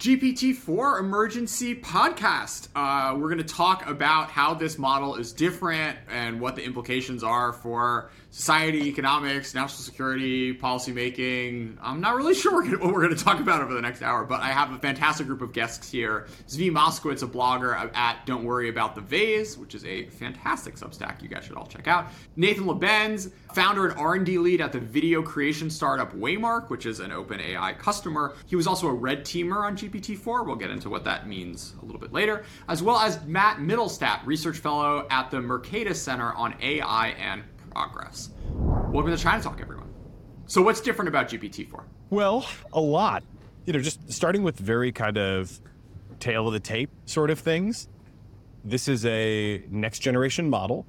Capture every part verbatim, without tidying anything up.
G P T four Emergency Podcast. Uh, we're going to talk about how this model is different and what the implications are for society, economics, national security, policymaking. I'm not really sure what we're going to talk about over the next hour, but I have a fantastic group of guests here. Zvi Moskowitz, a blogger at Don't Worry About the Vase, which is a fantastic Substack you guys should all check out. Nathan Labenz, founder and R and D lead at the video creation startup Waymark, which is an OpenAI customer. He was also a red teamer on G P T four. We'll get into what that means a little bit later. As well as Matt Middlestat, research fellow at the Mercatus Center on A I and Progress. Welcome to China Talk, everyone. So what's different about G P T four? Well, a lot. You know, just starting with very kind of tail of the tape sort of things. This is a next generation model.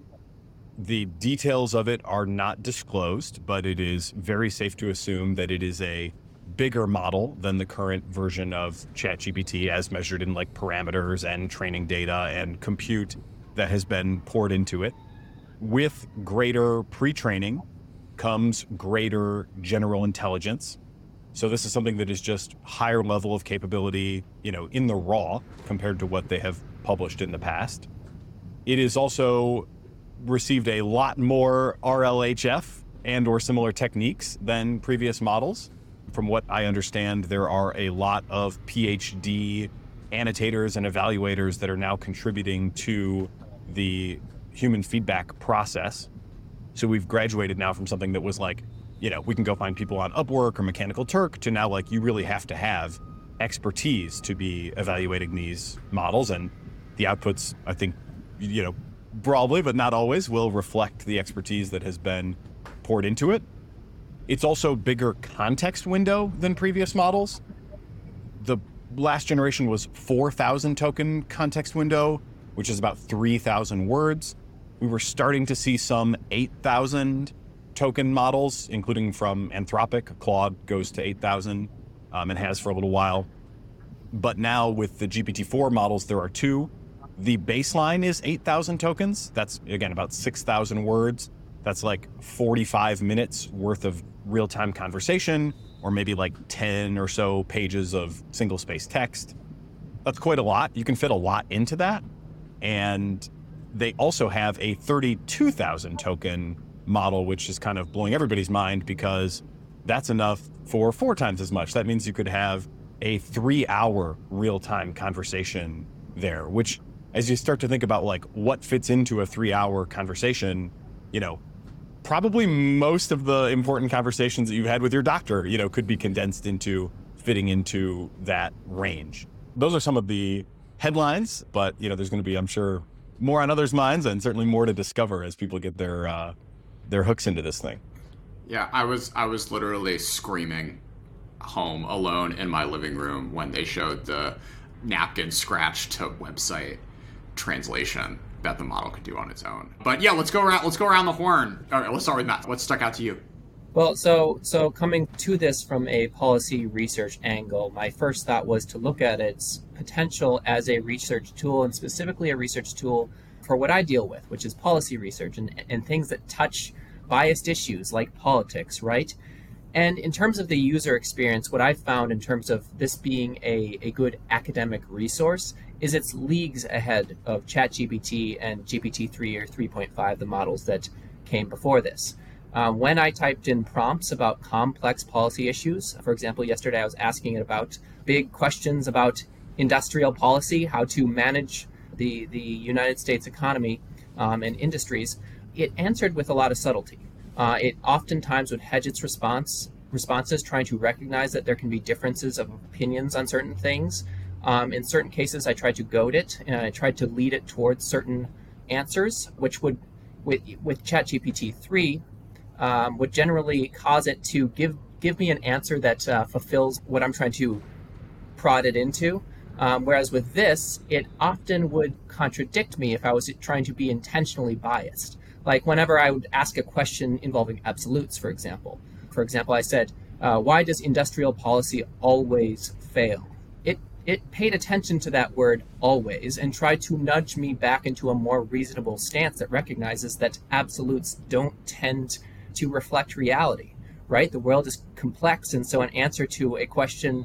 The details of it are not disclosed, but it is very safe to assume that it is a bigger model than the current version of ChatGPT as measured in like parameters and training data and compute that has been poured into it. With greater pre-training comes greater general intelligence. So this is something that is just higher level of capability, you know, in the raw compared to what they have published in the past. It is also received a lot more R L H F and or similar techniques than previous models. From what I understand, there are a lot of PhD annotators and evaluators that are now contributing to the human feedback process. So we've graduated now from something that was like, you know, we can go find people on Upwork or Mechanical Turk to now like you really have to have expertise to be evaluating these models. And the outputs, I think, you know, broadly, but not always, will reflect the expertise that has been poured into it. It's also bigger context window than previous models. The last generation was four thousand token context window, which is about three thousand words. We were starting to see some eight thousand token models, including from Anthropic. Claude goes to eight thousand um, and has for a little while. But now with the G P T four models, there are two. The baseline is eight thousand tokens. That's, again, about six thousand words. That's like forty-five minutes worth of real-time conversation, or maybe like ten or so pages of single-space text. That's quite a lot. You can fit a lot into that. And they also have a thirty-two thousand token model, which is kind of blowing everybody's mind because that's enough for four times as much. That means you could have a three-hour real-time conversation there, which, as you start to think about like what fits into a three-hour conversation, you know, probably most of the important conversations that you've had with your doctor, you know, could be condensed into fitting into that range. Those are some of the headlines, but, you know, there's going to be, I'm sure, more on others' minds and certainly more to discover as people get their uh, their hooks into this thing. Yeah, I was I was literally screaming home alone in my living room when they showed the napkin scratch to website translation that the model could do on its own. But yeah, let's go around let's go around the horn. All right, let's start with Matt. What stuck out to you? Well, so so coming to this from a policy research angle, my first thought was to look at its potential as a research tool, and specifically a research tool for what I deal with, which is policy research and, and things that touch biased issues like politics, right? And in terms of the user experience, what I've found in terms of this being a, a good academic resource is it's leagues ahead of ChatGPT and G P T three or three point five, the models that came before this. Uh, when I typed in prompts about complex policy issues, for example, yesterday I was asking it about big questions about industrial policy, how to manage the, the United States economy um, and industries, it answered with a lot of subtlety. Uh, it oftentimes would hedge its response responses, trying to recognize that there can be differences of opinions on certain things. Um, in certain cases, I tried to goad it, and I tried to lead it towards certain answers, which would, with, with ChatGPT three, Um, would generally cause it to give give me an answer that uh, fulfills what I'm trying to prod it into. Um, whereas with this, it often would contradict me if I was trying to be intentionally biased. Like whenever I would ask a question involving absolutes, for example. For example, I said, uh, why does industrial policy always fail? It it paid attention to that word always and tried to nudge me back into a more reasonable stance that recognizes that absolutes don't tend to reflect reality, right? The world is complex, and so an answer to a question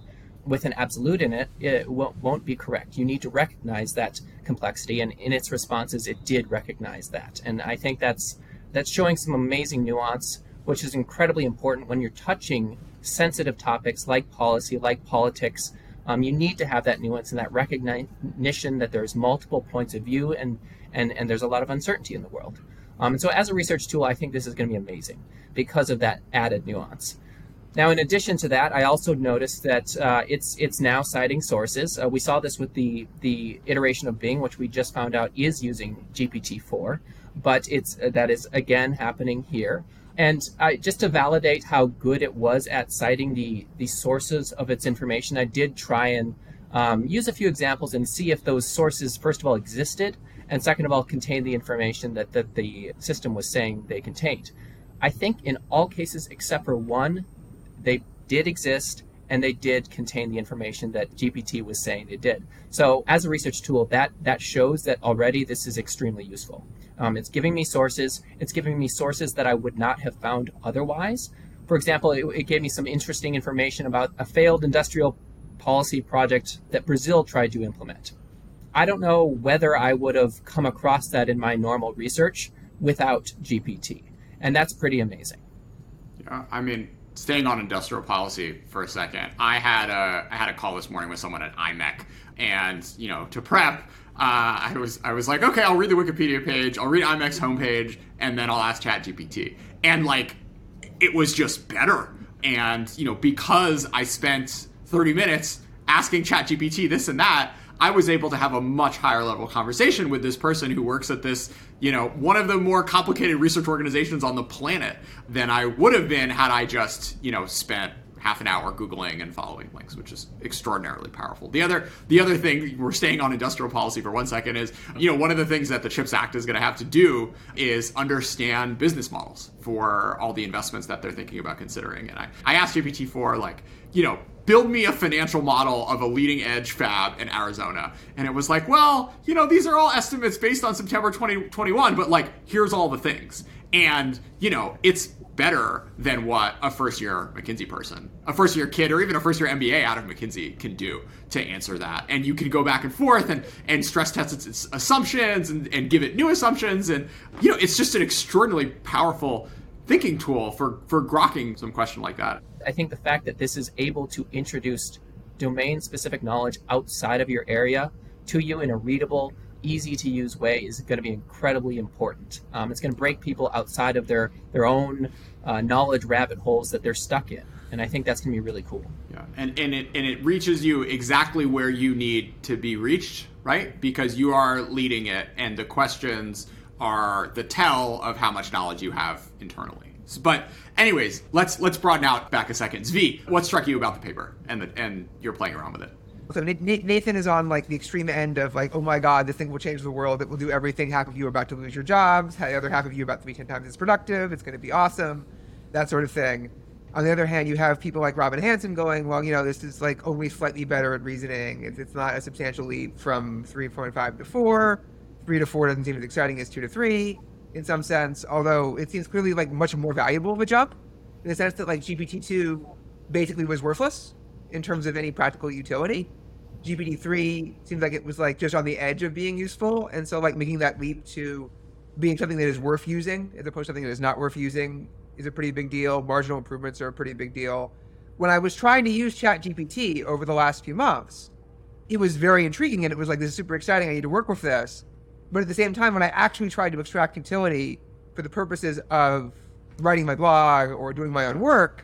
with an absolute in it, it won't, won't be correct. You need to recognize that complexity, and in its responses, it did recognize that. And I think that's that's showing some amazing nuance, which is incredibly important when you're touching sensitive topics like policy, like politics. Um, you need to have that nuance and that recognition that there's multiple points of view, and and and there's a lot of uncertainty in the world. Um, and so as a research tool, I think this is going to be amazing because of that added nuance. Now, in addition to that, I also noticed that uh, it's it's now citing sources. Uh, we saw this with the the iteration of Bing, which we just found out is using G P T four, but it's uh, that is again happening here. And I, just to validate how good it was at citing the the sources of its information, I did try and um, use a few examples and see if those sources, first of all, existed, and second of all, contained the information that, that the system was saying they contained. I think in all cases except for one, they did exist and they did contain the information that G P T was saying they did. So as a research tool, that that shows that already this is extremely useful. Um, it's giving me sources. It's giving me sources that I would not have found otherwise. For example, it, it gave me some interesting information about a failed industrial policy project that Brazil tried to implement. I don't know whether I would have come across that in my normal research without G P T. And that's pretty amazing. Yeah, I mean, staying on industrial policy for a second, I had a I had a call this morning with someone at I M E C, and you know, to prep, uh, I was I was like, okay, I'll read the Wikipedia page, I'll read I M E C's homepage, and then I'll ask ChatGPT, and like, it was just better. And you know, because I spent thirty minutes asking ChatGPT this and that, I was able to have a much higher level conversation with this person who works at this, you know, one of the more complicated research organizations on the planet than I would have been had I just, you know, spent half an hour Googling and following links, which is extraordinarily powerful. The other the other thing, we're staying on industrial policy for one second, is, you know, one of the things that the CHIPS Act is going to have to do is understand business models for all the investments that they're thinking about considering. And I, I asked G P T four, like, you know, build me a financial model of a leading edge fab in Arizona. And it was like, well, you know, these are all estimates based on September twenty twenty-one, but like, here's all the things. And, you know, it's better than what a first year McKinsey person, a first year kid, or even a first year M B A out of McKinsey can do to answer that. And you can go back and forth and, and stress test its, its assumptions and, and give it new assumptions. And, you know, it's just an extraordinarily powerful thinking tool for, for grokking some question like that. I think the fact that this is able to introduce domain-specific knowledge outside of your area to you in a readable, easy-to-use way is going to be incredibly important. Um, it's going to break people outside of their, their own uh, knowledge rabbit holes that they're stuck in. And I think that's going to be really cool. Yeah, and, and, it, and it reaches you exactly where you need to be reached, right? Because you are leading it, and the questions are the tell of how much knowledge you have internally. But anyways, let's let's broaden out back a second. Zvi, what struck you about the paper and the, and you're playing around with it? So Nathan is on like the extreme end of like, oh my God, this thing will change the world. It will do everything. Half of you are about to lose your jobs. The other half of you are about to be ten times as productive. It's going to be awesome. That sort of thing. On the other hand, you have people like Robin Hanson going, well, you know, this is like only slightly better at reasoning. It's, it's not a substantial leap from three point five to four. Three to four doesn't seem as exciting as two to three. In some sense, although it seems clearly like much more valuable of a jump, in the sense that like G P T two basically was worthless in terms of any practical utility. G P T three seems like it was like just on the edge of being useful, and so like making that leap to being something that is worth using as opposed to something that is not worth using is a pretty big deal. Marginal improvements are a pretty big deal. When I was trying to use ChatGPT over the last few months, it was very intriguing, and it was like, this is super exciting. I need to work with this. But at the same time, when I actually tried to extract utility for the purposes of writing my blog or doing my own work,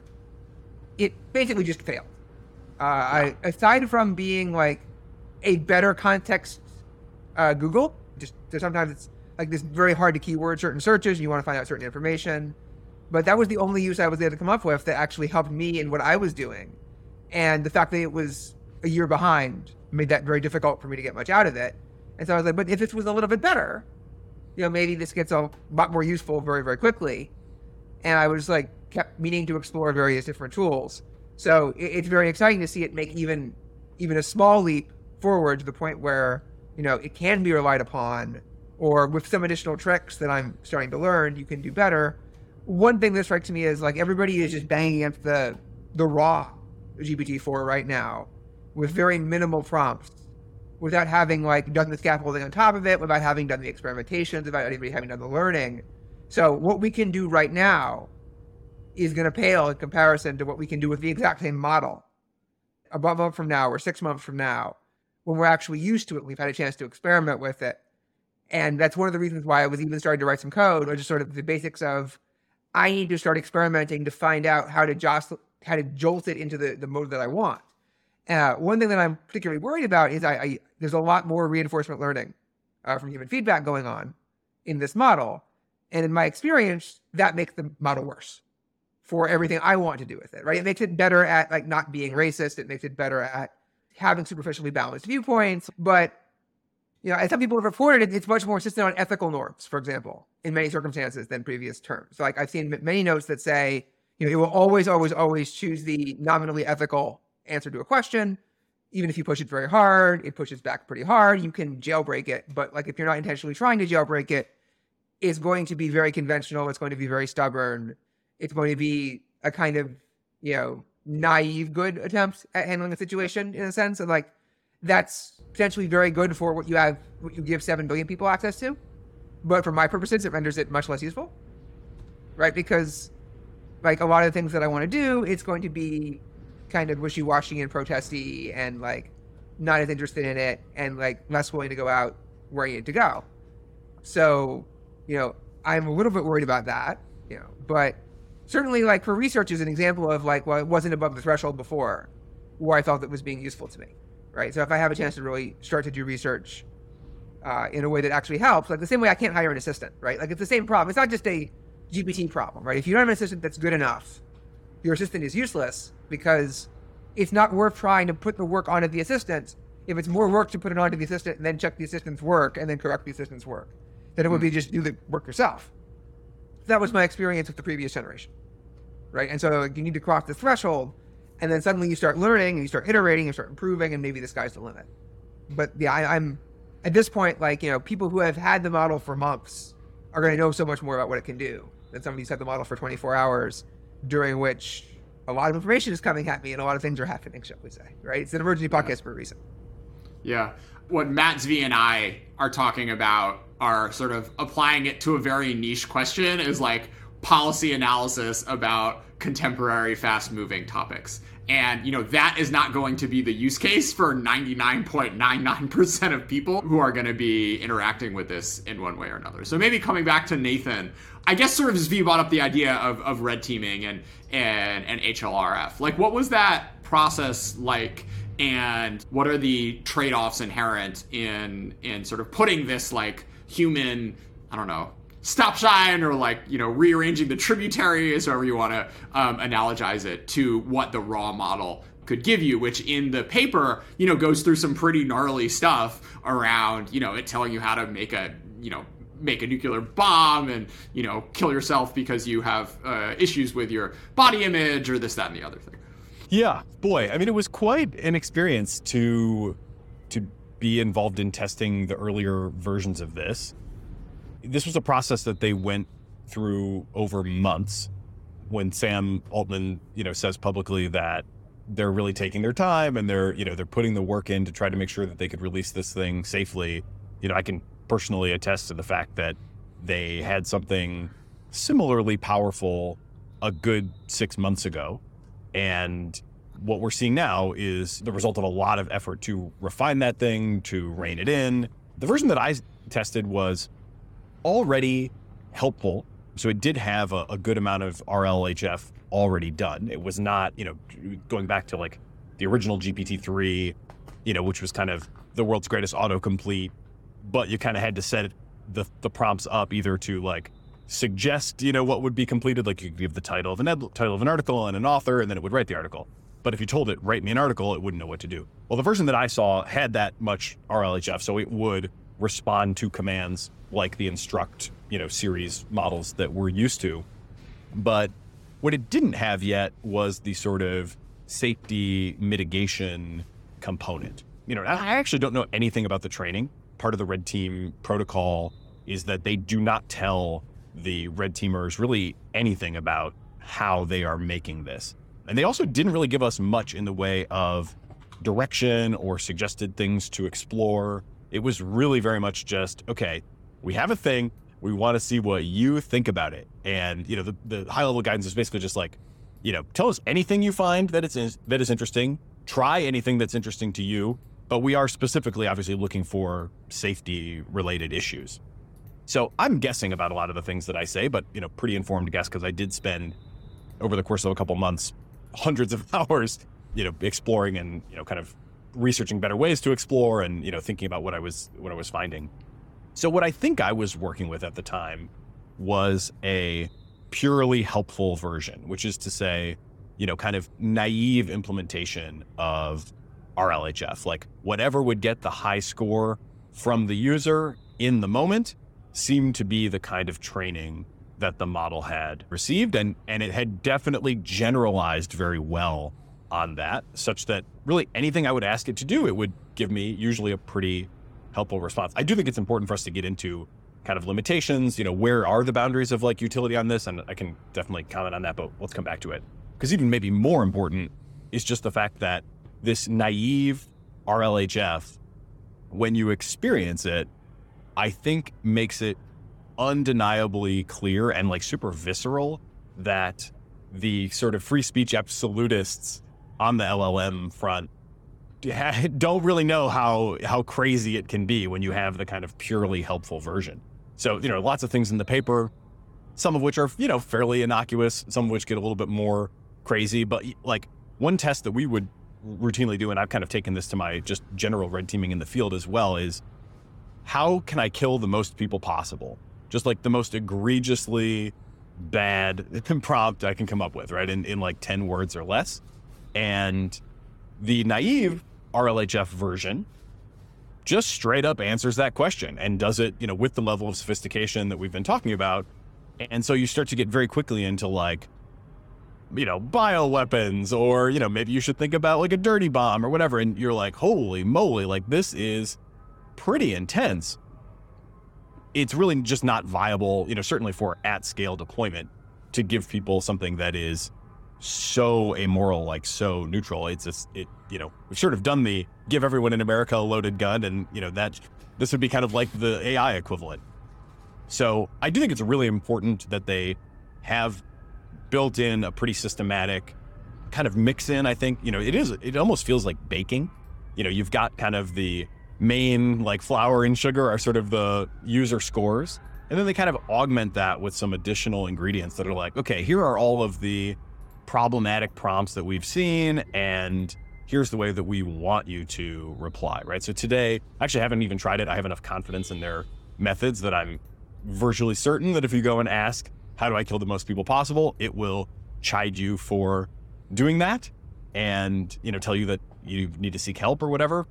it basically just failed. Uh, I, aside from being like a better context uh, Google, just sometimes it's like this very hard to keyword certain searches, and you want to find out certain information. But that was the only use I was able to come up with that actually helped me in what I was doing. And the fact that it was a year behind made that very difficult for me to get much out of it. And so I was like, but if this was a little bit better, you know, maybe this gets a lot more useful very, very quickly. And I was like, kept meaning to explore various different tools. So it, it's very exciting to see it make even, even a small leap forward to the point where, you know, it can be relied upon, or with some additional tricks that I'm starting to learn, you can do better. One thing that strikes me is like everybody is just banging against the, the raw G P T four right now. with very minimal prompts, without having like done the scaffolding on top of it, without having done the experimentations, without anybody having done the learning. So what we can do right now is going to pale in comparison to what we can do with the exact same model a month from now or six months from now, when we're actually used to it, we've had a chance to experiment with it. And that's one of the reasons why I was even starting to write some code, or just sort of the basics of, I need to start experimenting to find out how to jostle, how to jolt it into the, the mode that I want. Uh, one thing that I'm particularly worried about is I, I there's a lot more reinforcement learning uh, from human feedback going on in this model. And in my experience, that makes the model worse for everything I want to do with it, right? It makes it better at like not being racist. It makes it better at having superficially balanced viewpoints. But, you know, as some people have reported, it's much more insistent on ethical norms, for example, in many circumstances than previous terms. So, like I've seen many notes that say, you know, it will always, always, always choose the nominally ethical answer to a question. Even if you push it very hard, it pushes back pretty hard. You can jailbreak it. But like if you're not intentionally trying to jailbreak it, it's going to be very conventional. It's going to be very stubborn. It's going to be a kind of, you know, naive good attempt at handling a situation in a sense. And like, that's potentially very good for what you have, what you give seven billion people access to. But for my purposes, it renders it much less useful, right? Because like a lot of the things that I want to do, it's going to be kind of wishy-washy and protesty and like not as interested in it and like less willing to go out where you need to go. So, you know, I'm a little bit worried about that, you know, but certainly like for research is an example of like, well, it wasn't above the threshold before where I felt it was being useful to me, right? So if I have a chance to really start to do research uh, in a way that actually helps, like the same way I can't hire an assistant, right? Like it's the same problem. It's not just a G P T problem, right? If you don't have an assistant that's good enough, your assistant is useless because it's not worth trying to put the work onto the assistant. If it's more work to put it onto the assistant and then check the assistant's work and then correct the assistant's work, then it would be just do the work yourself. That was my experience with the previous generation, right? And so you need to cross the threshold, and then suddenly you start learning, and you start iterating, and you start improving, and maybe the sky's the limit. But yeah, I, I'm at this point, like, you know, people who have had the model for months are going to know so much more about what it can do than somebody who's had the model for twenty-four hours, during which a lot of information is coming at me and a lot of things are happening, shall we say, right? It's an emergency podcast for a reason. Yeah. What Matt Zvi and I are talking about are sort of applying it to a very niche question is like policy analysis about contemporary fast-moving topics. And, you know, that is not going to be the use case for ninety-nine point nine nine percent of people who are going to be interacting with this in one way or another. So maybe coming back to Nathan, I guess sort of Zvi brought up the idea of, of red teaming and, and, and H L R F. Like, what was that process like? And what are the trade-offs inherent in in sort of putting this like human, I don't know, stop sign or like, you know, rearranging the tributaries, however you want to um, analogize it, to what the raw model could give you, which in the paper, you know, goes through some pretty gnarly stuff around, you know, it telling you how to make a, you know, make a nuclear bomb and, you know, kill yourself because you have uh, issues with your body image or this, that, and the other thing. Yeah, boy, I mean, it was quite an experience to to be involved in testing the earlier versions of this. This was a process that they went through over months. When Sam Altman, you know, says publicly that they're really taking their time and they're, you know, they're putting the work in to try to make sure that they could release this thing safely, you know, I can personally attest to the fact that they had something similarly powerful a good six months ago. And what we're seeing now is the result of a lot of effort to refine that thing, to rein it in. The version that I tested was already helpful. So it did have a, a good amount of R L H F already done. It was not, you know, going back to like the original G P T three, you know, which was kind of the world's greatest autocomplete, but you kind of had to set the, the prompts up either to like suggest, you know, what would be completed. Like you could give the title of an ed- title of an article and an author, and then it would write the article. But if you told it, write me an article, it wouldn't know what to do. Well, the version that I saw had that much R L H F, so it would respond to commands like the instruct, you know, series models that we're used to. But what it didn't have yet was the sort of safety mitigation component. You know, I actually don't know anything about the training. Part of the red team protocol is that they do not tell the red teamers really anything about how they are making this. And they also didn't really give us much in the way of direction or suggested things to explore. It was really very much just, okay, we have a thing. We want to see what you think about it. And, you know, the, the high level guidance is basically just like, you know, tell us anything you find that is, that is interesting. Try anything that's interesting to you. But we are specifically, obviously, looking for safety related issues. So I'm guessing about a lot of the things that I say, but, you know, pretty informed guess because I did spend over the course of a couple months, hundreds of hours, you know, exploring and, you know, kind of researching better ways to explore and, you know, thinking about what I was, what I was finding. So what I think I was working with at the time was a purely helpful version, which is to say, you know, kind of naive implementation of R L H F, like whatever would get the high score from the user in the moment seemed to be the kind of training that the model had received. And, and it had definitely generalized very well on that, such that really anything I would ask it to do, it would give me usually a pretty helpful response. I do think it's important for us to get into kind of limitations, you know, where are the boundaries of like utility on this? And I can definitely comment on that, but let's come back to it. Because even maybe more important is just the fact that this naive R L H F, when you experience it, I think makes it undeniably clear and like super visceral that the sort of free speech absolutists on the L L M front don't really know how how crazy it can be when you have the kind of purely helpful version. So, you know, lots of things in the paper, some of which are, you know, fairly innocuous, some of which get a little bit more crazy. But like one test that we would routinely do, and I've kind of taken this to my just general red teaming in the field as well, is how can I kill the most people possible? Just like the most egregiously bad prompt I can come up with, right? In, in like ten words or less. And the naive R L H F version just straight up answers that question and does it, you know, with the level of sophistication that we've been talking about. And so you start to get very quickly into like, you know, bioweapons, or, you know, maybe you should think about like a dirty bomb or whatever. And you're like, holy moly, like this is pretty intense. It's really just not viable, you know, certainly for at scale deployment to give people something that is so amoral, like so neutral. It's just, it, you know, we've sort of done the give everyone in America a loaded gun, and, you know, that this would be kind of like the A I equivalent. So I do think it's really important that they have built in a pretty systematic kind of mix in. I think, you know, it is, it almost feels like baking. You know, you've got kind of the main, like flour and sugar are sort of the user scores. And then they kind of augment that with some additional ingredients that are like, okay, here are all of the problematic prompts that we've seen, and here's the way that we want you to reply, right? So today, I actually haven't even tried it. I have enough confidence in their methods that I'm virtually certain that if you go and ask, how do I kill the most people possible, it will chide you for doing that and, you know, tell you that you need to seek help or whatever.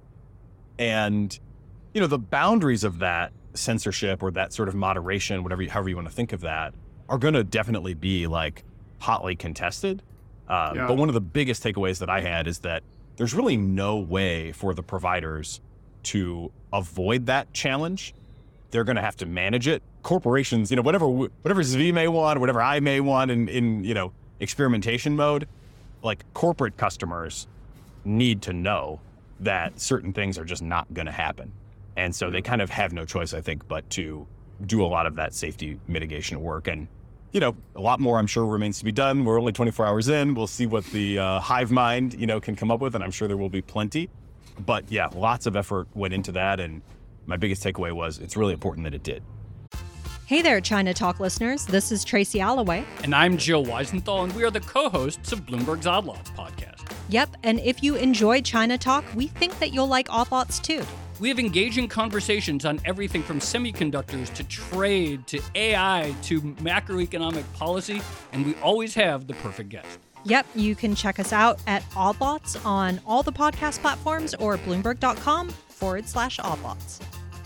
And, you know, the boundaries of that censorship or that sort of moderation, whatever, you, however you want to think of that, are going to definitely be like hotly contested. Um, yeah. But one of the biggest takeaways that I had is that there's really no way for the providers to avoid that challenge. They're going to have to manage it. Corporations, you know, whatever whatever Zvi may want, whatever I may want in, in, you know, experimentation mode, like corporate customers need to know that certain things are just not going to happen. And so they kind of have no choice, I think, but to do a lot of that safety mitigation work. And, you know, a lot more, I'm sure, remains to be done. We're only twenty-four hours in. We'll see what the uh, hive mind, you know, can come up with. And I'm sure there will be plenty. But yeah, lots of effort went into that. And my biggest takeaway was it's really important that it did. Hey there, China Talk listeners. This is Tracy Alloway. And I'm Jill Weisenthal, and we are the co-hosts of Bloomberg's Odd Lots podcast. Yep, and if you enjoy China Talk, we think that you'll like Odd Lots too. We have engaging conversations on everything from semiconductors to trade to A I to macroeconomic policy, and we always have the perfect guest. Yep, you can check us out at Odd Lots on all the podcast platforms or Bloomberg.com forward slash Odd Lots.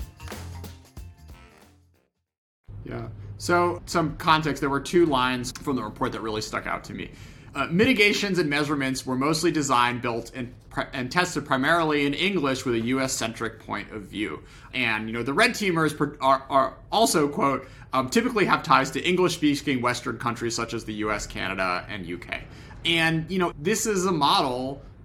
Yeah. So some context, there were two lines from the report that really stuck out to me. Uh, mitigations and measurements were mostly designed, built, and, and tested primarily in English with a U S-centric point of view. And, you know, the red teamers are, are also, quote, um, typically have ties to English-speaking Western countries such as the U S, Canada, and U K. And, you know, this is a model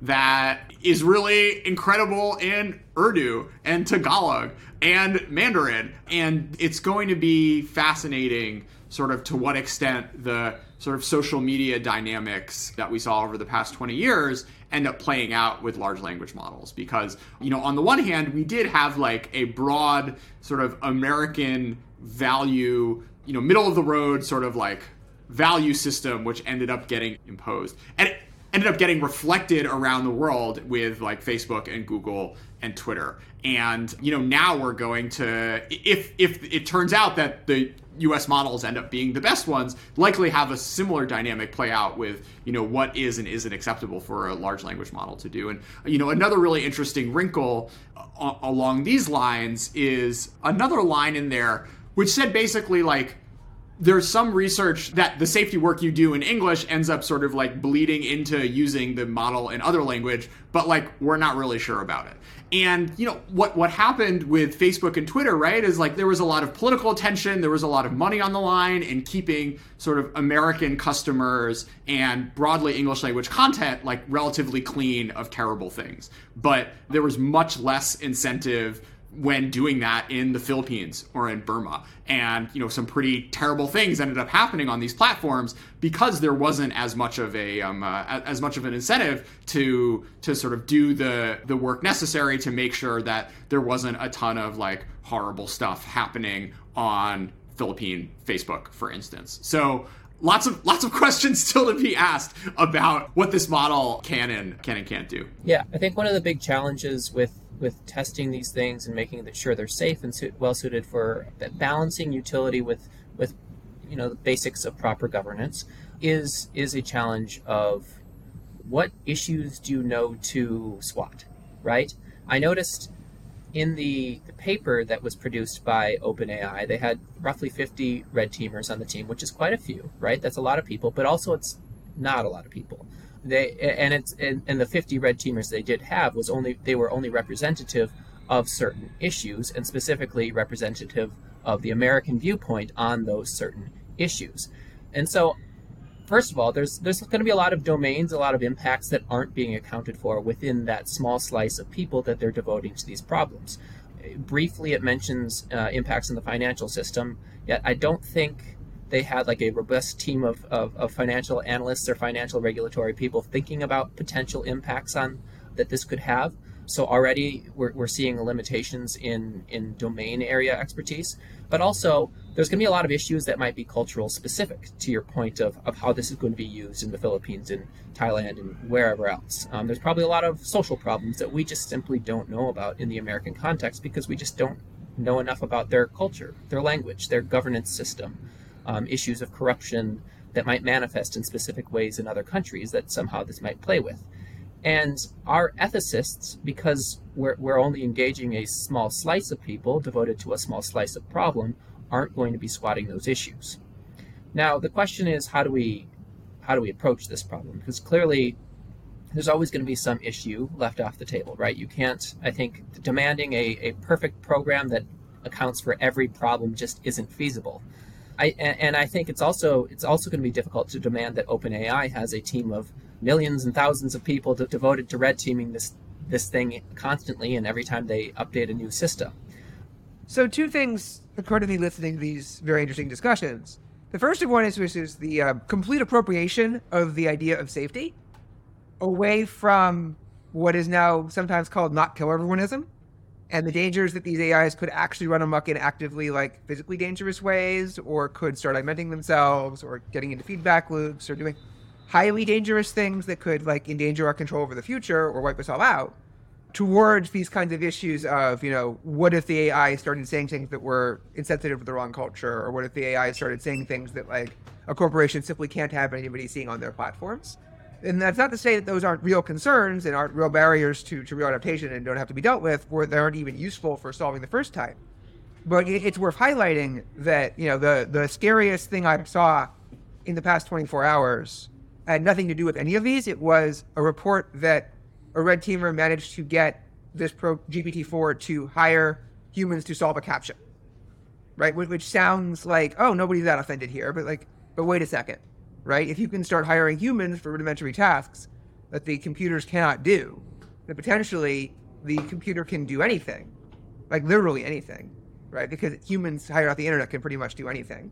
that is really incredible in Urdu and Tagalog and Mandarin. And it's going to be fascinating sort of to what extent the sort of social media dynamics that we saw over the past twenty years end up playing out with large language models. Because, you know, on the one hand, we did have like a broad sort of American value, you know, middle of the road sort of like value system, which ended up getting imposed. And it ended up getting reflected around the world with like Facebook and Google and Twitter. And, you know, now we're going to, if if it turns out that the U S models end up being the best ones, likely have a similar dynamic play out with, you know, what is and isn't acceptable for a large language model to do. And, you know, another really interesting wrinkle a- along these lines is another line in there, which said basically like, there's some research that the safety work you do in English ends up sort of like bleeding into using the model in other language, but like we're not really sure about it. And, you know, what, what happened with Facebook and Twitter, right, is like there was a lot of political attention, there was a lot of money on the line in keeping sort of American customers and broadly English language content like relatively clean of terrible things. But there was much less incentive when doing that in the Philippines or in Burma. And, you know, some pretty terrible things ended up happening on these platforms because there wasn't as much of a um, uh, as much of an incentive to to sort of do the the work necessary to make sure that there wasn't a ton of like horrible stuff happening on Philippine Facebook, for instance. So lots of lots of questions still to be asked about what this model can and can and can't do. Yeah, I think one of the big challenges with with testing these things and making sure they're safe and su- well suited for balancing utility with with you know the basics of proper governance is is a challenge of what issues do you know to swat, right? I noticed in the, the paper that was produced by OpenAI, they had roughly fifty red teamers on the team, which is quite a few, right? That's a lot of people, but also it's not a lot of people. They and it's and, and the fifty red teamers they did have was only they were only representative of certain issues and specifically representative of the American viewpoint on those certain issues. And so, first of all, there's there's going to be a lot of domains, a lot of impacts that aren't being accounted for within that small slice of people that they're devoting to these problems. Briefly, it mentions uh, impacts in the financial system, yet I don't think they had like a robust team of, of, of financial analysts or financial regulatory people thinking about potential impacts on that this could have. So already we're, we're seeing limitations in, in domain area expertise, but also there's going to be a lot of issues that might be cultural specific to your point of, of how this is going to be used in the Philippines and Thailand and wherever else. Um, there's probably a lot of social problems that we just simply don't know about in the American context because we just don't know enough about their culture, their language, their governance system. Um, issues of corruption that might manifest in specific ways in other countries that somehow this might play with. And our ethicists, because we're, we're only engaging a small slice of people devoted to a small slice of problem, aren't going to be swatting those issues. Now, the question is, how do we how do we approach this problem? Because clearly, there's always going to be some issue left off the table, right? You can't, I think, demanding a, a perfect program that accounts for every problem just isn't feasible. I, and I think it's also it's also going to be difficult to demand that OpenAI has a team of millions and thousands of people to, devoted to red teaming this this thing constantly and every time they update a new system. So two things occur to me listening to these very interesting discussions. The first of one is, which is the uh, complete appropriation of the idea of safety away from what is now sometimes called not kill everyoneism, and the dangers that these A Is could actually run amok in actively, like, physically dangerous ways, or could start augmenting themselves, or getting into feedback loops, or doing highly dangerous things that could, like, endanger our control over the future, or wipe us all out, towards these kinds of issues of, you know, what if the A I started saying things that were insensitive to the wrong culture, or what if the A I started saying things that, like, a corporation simply can't have anybody seeing on their platforms? And that's not to say that those aren't real concerns and aren't real barriers to, to real adaptation and don't have to be dealt with, or they aren't even useful for solving the first time. But it, it's worth highlighting that, you know, the, the scariest thing I saw in the past twenty-four hours had nothing to do with any of these. It was a report that a red teamer managed to get this Pro G P T four to hire humans to solve a CAPTCHA, right? Which sounds like, oh, nobody's that offended here, but like, but wait a second. Right? If you can start hiring humans for rudimentary tasks, that the computers cannot do. That potentially the computer can do anything, like literally anything, right? Because humans hired out the internet can pretty much do anything.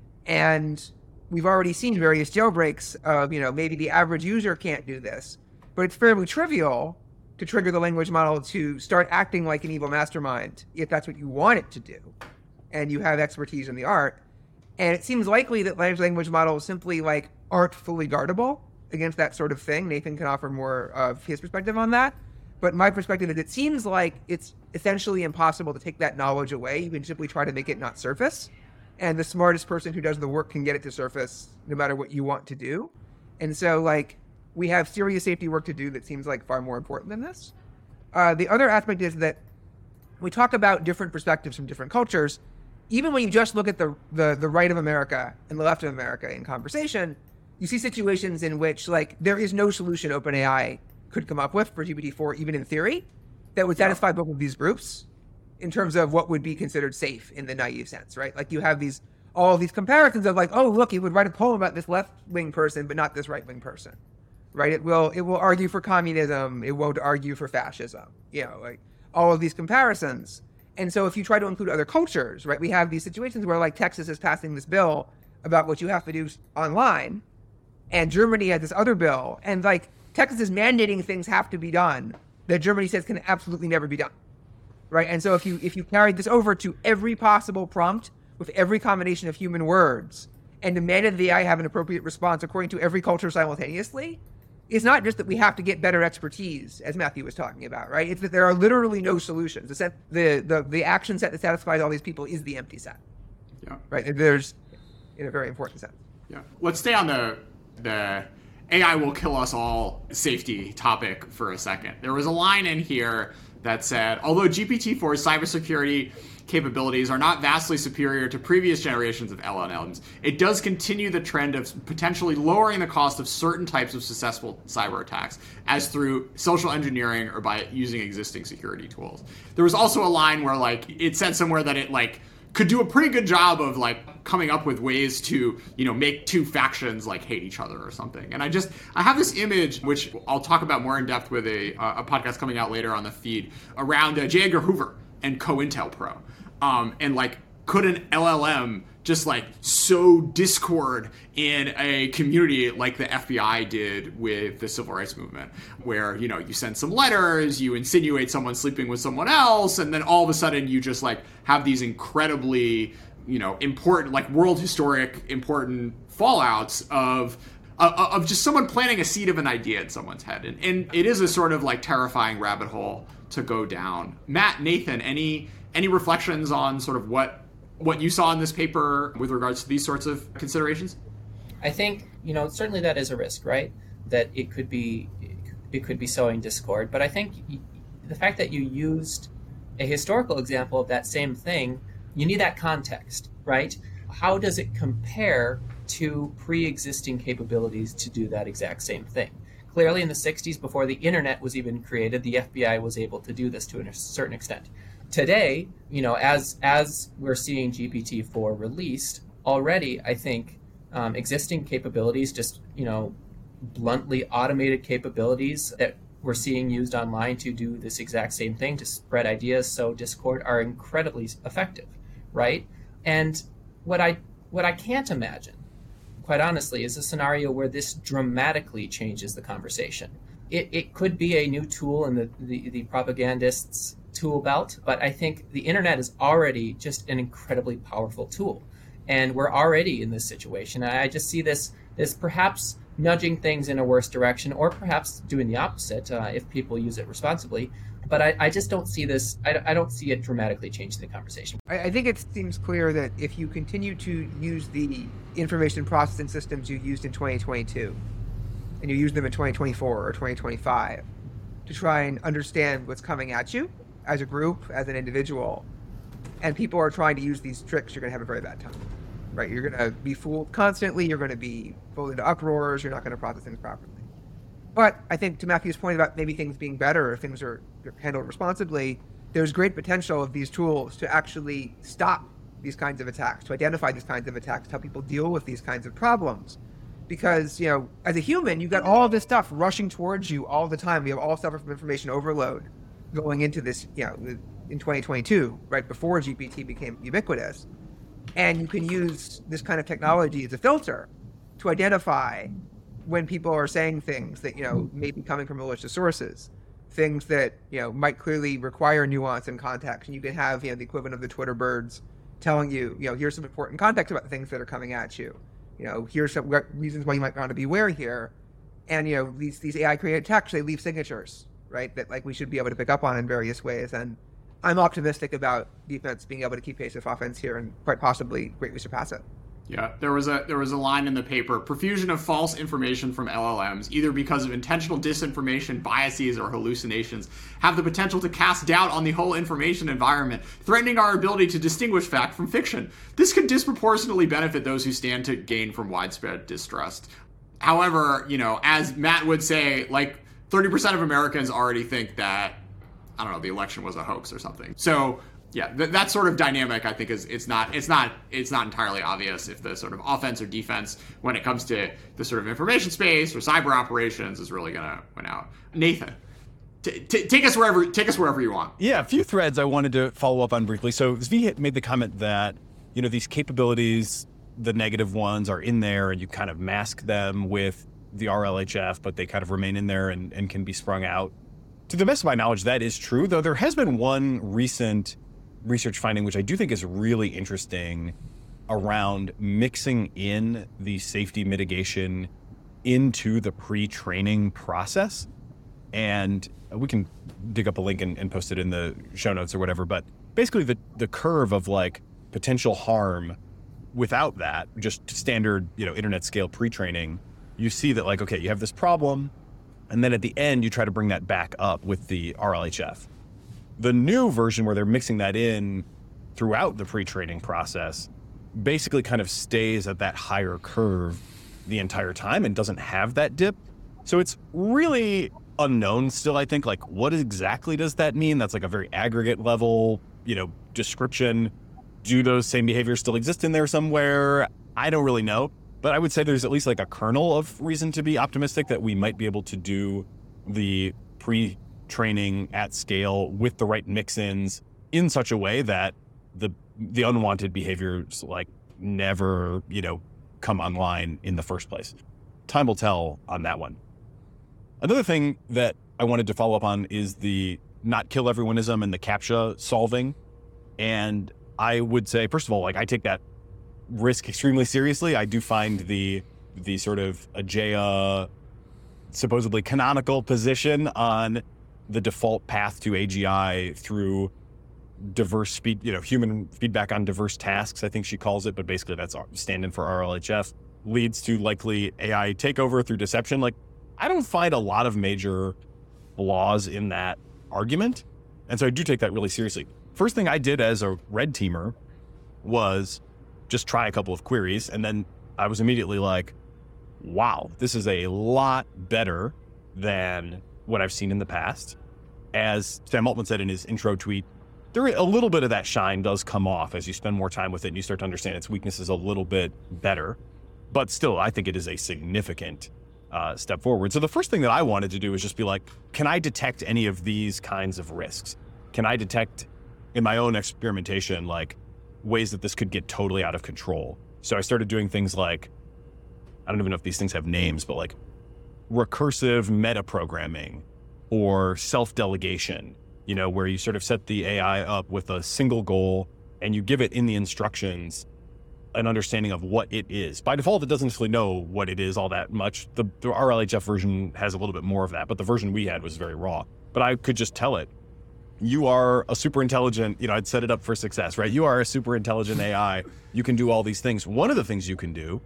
And we've already seen various jailbreaks of, you know, maybe the average user can't do this, but it's fairly trivial to trigger the language model to start acting like an evil mastermind if that's what you want it to do and you have expertise in the art. And it seems likely that large language models simply like aren't fully guardable against that sort of thing. Nathan can offer more of his perspective on that. But my perspective is it seems like it's essentially impossible to take that knowledge away. You can simply try to make it not surface. And the smartest person who does the work can get it to surface no matter what you want to do. And so like, we have serious safety work to do that seems like far more important than this. Uh, the other aspect is that we talk about different perspectives from different cultures. Even when you just look at the, the, the right of America and the left of America in conversation, you see situations in which like there is no solution OpenAI could come up with for G P T four, even in theory, that would satisfy both of these groups in terms of what would be considered safe in the naive sense, right? Like you have these all of these comparisons of like, oh, look, it would write a poem about this left-wing person, but not this right-wing person. Right, it will it will argue for communism. It won't argue for fascism. You know, like all of these comparisons. And so, if you try to include other cultures, right, we have these situations where like Texas is passing this bill about what you have to do online, and Germany has this other bill, and like Texas is mandating things have to be done that Germany says can absolutely never be done, right? And so, if you if you carried this over to every possible prompt with every combination of human words and demanded the A I have an appropriate response according to every culture simultaneously. It's not just that we have to get better expertise, as Matthew was talking about, right? It's that there are literally no solutions. The set, the, the, the action set that satisfies all these people is the empty set. Yeah. Right? And there's, in a very important sense. Yeah. Let's stay on the the A I will kill us all safety topic for a second. There was a line in here that said, although G P T four's cybersecurity capabilities are not vastly superior to previous generations of L L Ms, it does continue the trend of potentially lowering the cost of certain types of successful cyber attacks, as through social engineering or by using existing security tools. There was also a line where like it said somewhere that it like could do a pretty good job of like coming up with ways to, you know, make two factions like hate each other or something. And I just, I have this image, which I'll talk about more in depth with a, a podcast coming out later on the feed, around uh, J. Edgar Hoover and COINTELPRO. Um, and like, could an L L M just like sow discord in a community like the F B I did with the civil rights movement, where, you know, you send some letters, you insinuate someone sleeping with someone else, and then all of a sudden you just like have these incredibly, you know, important, like world historic important fallouts of uh, of just someone planting a seed of an idea in someone's head. And, and it is a sort of like terrifying rabbit hole to go down. Matt, Nathan, any any reflections on sort of what what you saw in this paper with regards to these sorts of considerations? I think, you know, certainly that is a risk, right? That it could be it could be sowing discord. But I think the fact that you used a historical example of that same thing, you need that context, right? How does it compare to pre-existing capabilities to do that exact same thing? Clearly in the sixties, before the internet was even created, the F B I was able to do this to a certain extent. Today, you know, as as we're seeing G P T four released, already I think um, existing capabilities, just, you know, bluntly automated capabilities that we're seeing used online to do this exact same thing, to spread ideas, sow discord, are incredibly effective, right? And what I what I can't imagine, quite honestly, is a scenario where this dramatically changes the conversation. It it could be a new tool in the, the, the propagandists' tool belt, but I think the internet is already just an incredibly powerful tool. And we're already in this situation. I just see this as perhaps nudging things in a worse direction, or perhaps doing the opposite uh, if people use it responsibly. But I, I just don't see this, I, I don't see it dramatically changing the conversation. I, I think it seems clear that if you continue to use the information processing systems you used in twenty twenty-two, and you use them in twenty twenty-four or twenty twenty-five to try and understand what's coming at you as a group, as an individual, and people are trying to use these tricks, you're going to have a very bad time, right? You're going to be fooled constantly. You're going to be pulled into uproars. You're not going to process things properly. But I think to Matthew's point about maybe things being better, or things are handled responsibly, there's great potential of these tools to actually stop these kinds of attacks, to identify these kinds of attacks, to help people deal with these kinds of problems. because, you know, as a human, you've got all of this stuff rushing towards you all the time. We have all stuff from information overload going into this, you know, in twenty twenty-two, right before G P T became ubiquitous. And you can use this kind of technology as a filter to identify when people are saying things that, you know, may be coming from malicious sources, things that, you know, might clearly require nuance and context. And you can have, you know, the equivalent of the Twitter birds telling you, you know, here's some important context about the things that are coming at you. You know, here's some reasons why you might want to be wary here. And, you know, these, these A I created texts, they leave signatures, right? That like we should be able to pick up on in various ways. And I'm optimistic about defense being able to keep pace with offense here and quite possibly greatly surpass it. Yeah, there was a there was a line in the paper: profusion of false information from L L Ms, either because of intentional disinformation, biases, or hallucinations, have the potential to cast doubt on the whole information environment, threatening our ability to distinguish fact from fiction. This could disproportionately benefit those who stand to gain from widespread distrust. However, you know, as Matt would say, like thirty percent of Americans already think that, I don't know, the election was a hoax or something. So yeah, th- that sort of dynamic, I think, is it's not it's not it's not entirely obvious if the sort of offense or defense when it comes to the sort of information space or cyber operations is really going to win out. Nathan, t- t- take us wherever take us wherever you want. Yeah, a few threads I wanted to follow up on briefly. So Zvi made the comment that, you know, these capabilities, the negative ones, are in there, and you kind of mask them with the R L H F, but they kind of remain in there and, and can be sprung out. To the best of my knowledge, that is true, though there has been one recent research finding, which I do think is really interesting, around mixing in the safety mitigation into the pre-training process. And we can dig up a link and, and post it in the show notes or whatever. But basically the, the curve of like potential harm without that, just standard, you know, internet scale pre-training, you see that like, okay, you have this problem. And then at the end, you try to bring that back up with the R L H F. The new version where they're mixing that in throughout the pre-training process basically kind of stays at that higher curve the entire time and doesn't have that dip. So it's really unknown still, I think, like what exactly does that mean? That's like a very aggregate level, you know, description. Do those same behaviors still exist in there somewhere? I don't really know, but I would say there's at least like a kernel of reason to be optimistic that we might be able to do the pre training at scale with the right mix-ins in such a way that the the unwanted behaviors like never, you know, come online in the first place. Time will tell on that one. Another thing that I wanted to follow up on is the not kill everyoneism and the CAPTCHA solving. And I would say, first of all, like I take that risk extremely seriously. I do find the the sort of Ageia supposedly canonical position on the default path to A G I through diverse speed, you know, human feedback on diverse tasks, I think she calls it, but basically that's stand-in for R L H F, leads to likely A I takeover through deception. Like, I don't find a lot of major flaws in that argument. And so I do take that really seriously. First thing I did as a red teamer was just try a couple of queries. And then I was immediately like, wow, this is a lot better than what I've seen in the past. As Sam Altman said in his intro tweet, there a little bit of that shine does come off as you spend more time with it and you start to understand its weaknesses a little bit better. But still, I think it is a significant uh, step forward. So the first thing that I wanted to do is just be like, can I detect any of these kinds of risks? Can I detect in my own experimentation, like ways that this could get totally out of control? So I started doing things like, I don't even know if these things have names, but like recursive meta-programming or self-delegation, you know, where you sort of set the A I up with a single goal and you give it in the instructions an understanding of what it is. By default, it doesn't necessarily know what it is all that much. The, the R L H F version has a little bit more of that, but the version we had was very raw. But I could just tell it, you are a super intelligent, you know, I'd set it up for success, right? You are a super intelligent A I. You can do all these things. One of the things you can do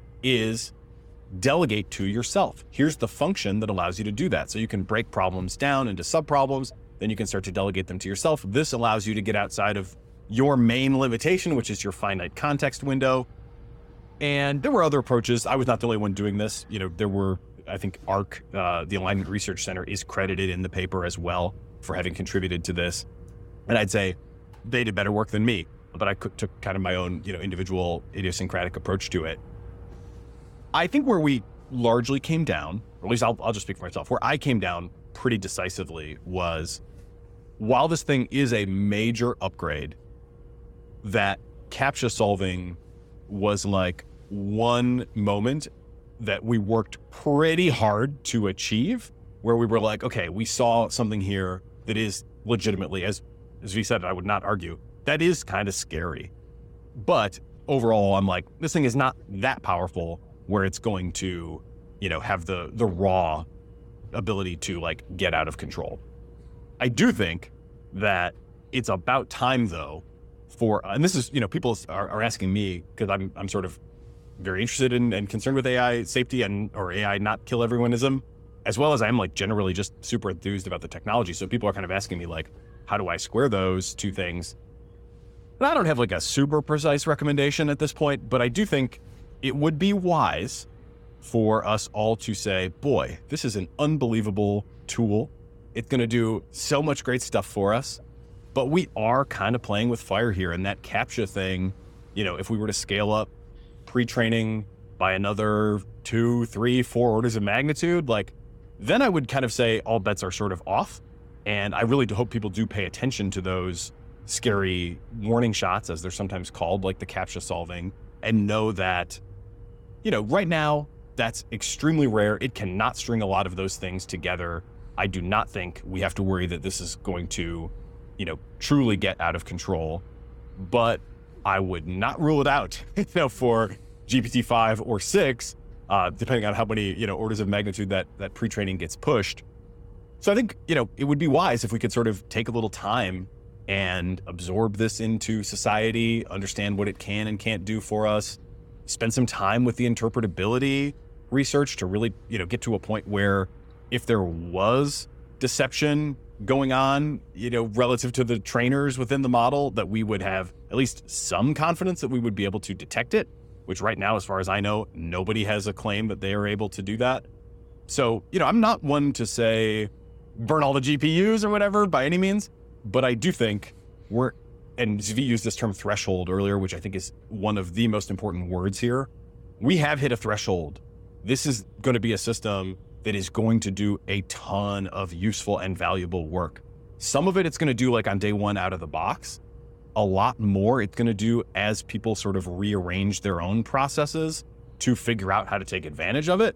is delegate to yourself. Here's the function that allows you to do that. So you can break problems down into subproblems, then you can start to delegate them to yourself. This allows you to get outside of your main limitation, which is your finite context window. And there were other approaches. I was not the only one doing this. You know, there were, I think A R C, uh, the Alignment Research Center, is credited in the paper as well for having contributed to this. And I'd say they did better work than me, but I took kind of my own, you know, individual idiosyncratic approach to it. I think where we largely came down, or at least I'll, I'll just speak for myself, where I came down pretty decisively was, while this thing is a major upgrade, that CAPTCHA solving was like one moment that we worked pretty hard to achieve, where we were like, okay, we saw something here that is legitimately, as as V said, I would not argue, that is kind of scary. But overall, I'm like, this thing is not that powerful where it's going to, you know, have the the raw ability to like get out of control. I do think that it's about time though for, and this is, you know, people are, are asking me because I'm I'm sort of very interested in and concerned with A I safety and or A I not kill everyoneism, as well as I'm like generally just super enthused about the technology. So people are kind of asking me like, how do I square those two things? And I don't have like a super precise recommendation at this point, but I do think it would be wise for us all to say, boy, this is an unbelievable tool. It's going to do so much great stuff for us, but we are kind of playing with fire here. And that CAPTCHA thing, you know, if we were to scale up pre-training by another two, three, four orders of magnitude, like then I would kind of say all bets are sort of off. And I really do hope people do pay attention to those scary warning shots, as they're sometimes called, like the CAPTCHA solving, and know that, you know, right now, that's extremely rare. It cannot string a lot of those things together. I do not think we have to worry that this is going to, you know, truly get out of control. But I would not rule it out, you know, for G P T five or six, uh, depending on how many, you know, orders of magnitude that that pre-training gets pushed. So I think, you know, it would be wise if we could sort of take a little time and absorb this into society, understand what it can and can't do for us, spend some time with the interpretability research to really, you know, get to a point where if there was deception going on, you know, relative to the trainers within the model, that we would have at least some confidence that we would be able to detect it, which right now, as far as I know, nobody has a claim that they are able to do that. So, you know, I'm not one to say burn all the G P Us or whatever by any means, but I do think we're, and Zvi used this term threshold earlier, which I think is one of the most important words here. We have hit a threshold. This is going to be a system that is going to do a ton of useful and valuable work. Some of it it's going to do like on day one out of the box. A lot more it's going to do as people sort of rearrange their own processes to figure out how to take advantage of it.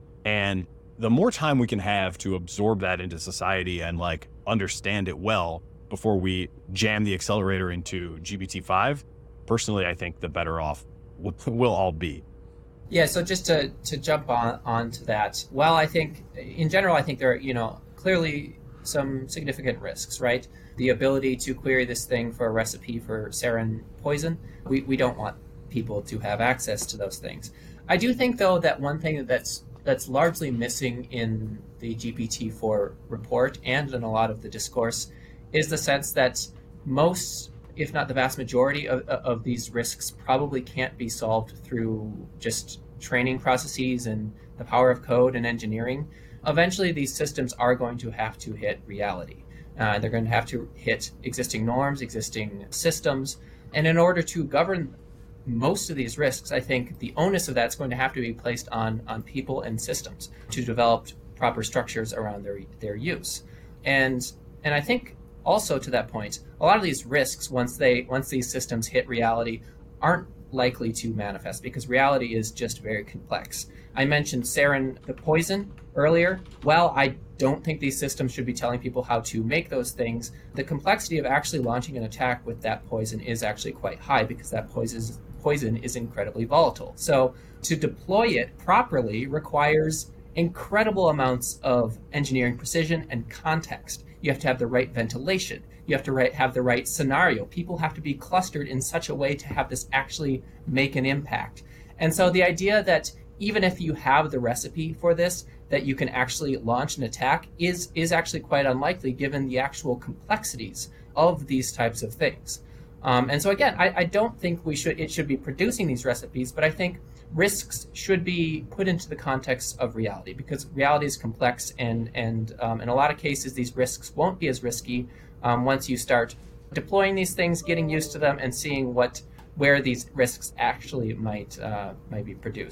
And the more time we can have to absorb that into society and like understand it well before we jam the accelerator into G P T five, personally, I think the better off we'll all be. Yeah, so just to, to jump on onto that, well, I think in general, I think there are, you know, clearly some significant risks, right? The ability to query this thing for a recipe for sarin poison, we, we don't want people to have access to those things. I do think, though, that one thing that's that's largely missing in the G P T four report and in a lot of the discourse is the sense that most, if not the vast majority of, of these risks probably can't be solved through just training processes and the power of code and engineering. Eventually, these systems are going to have to hit reality. Uh, they're going to have to hit existing norms, existing systems. And in order to govern most of these risks, I think the onus of that's going to have to be placed on, on people and systems to develop proper structures around their, their use. And, and I think also to that point, a lot of these risks, once they once these systems hit reality, aren't likely to manifest because reality is just very complex. I mentioned sarin, the poison, earlier. Well, I don't think these systems should be telling people how to make those things. The complexity of actually launching an attack with that poison is actually quite high because that poison is, poison is incredibly volatile. So to deploy it properly requires incredible amounts of engineering precision and context. You have to have the right ventilation. You have to right, have the right scenario. People have to be clustered in such a way to have this actually make an impact. And so the idea that even if you have the recipe for this, that you can actually launch an attack is, is actually quite unlikely given the actual complexities of these types of things. Um, and so again, I, I don't think we should it should be producing these recipes, but I think risks should be put into the context of reality because reality is complex, and and um, in a lot of cases, these risks won't be as risky um, once you start deploying these things, getting used to them, and seeing what where these risks actually might uh, might be produced.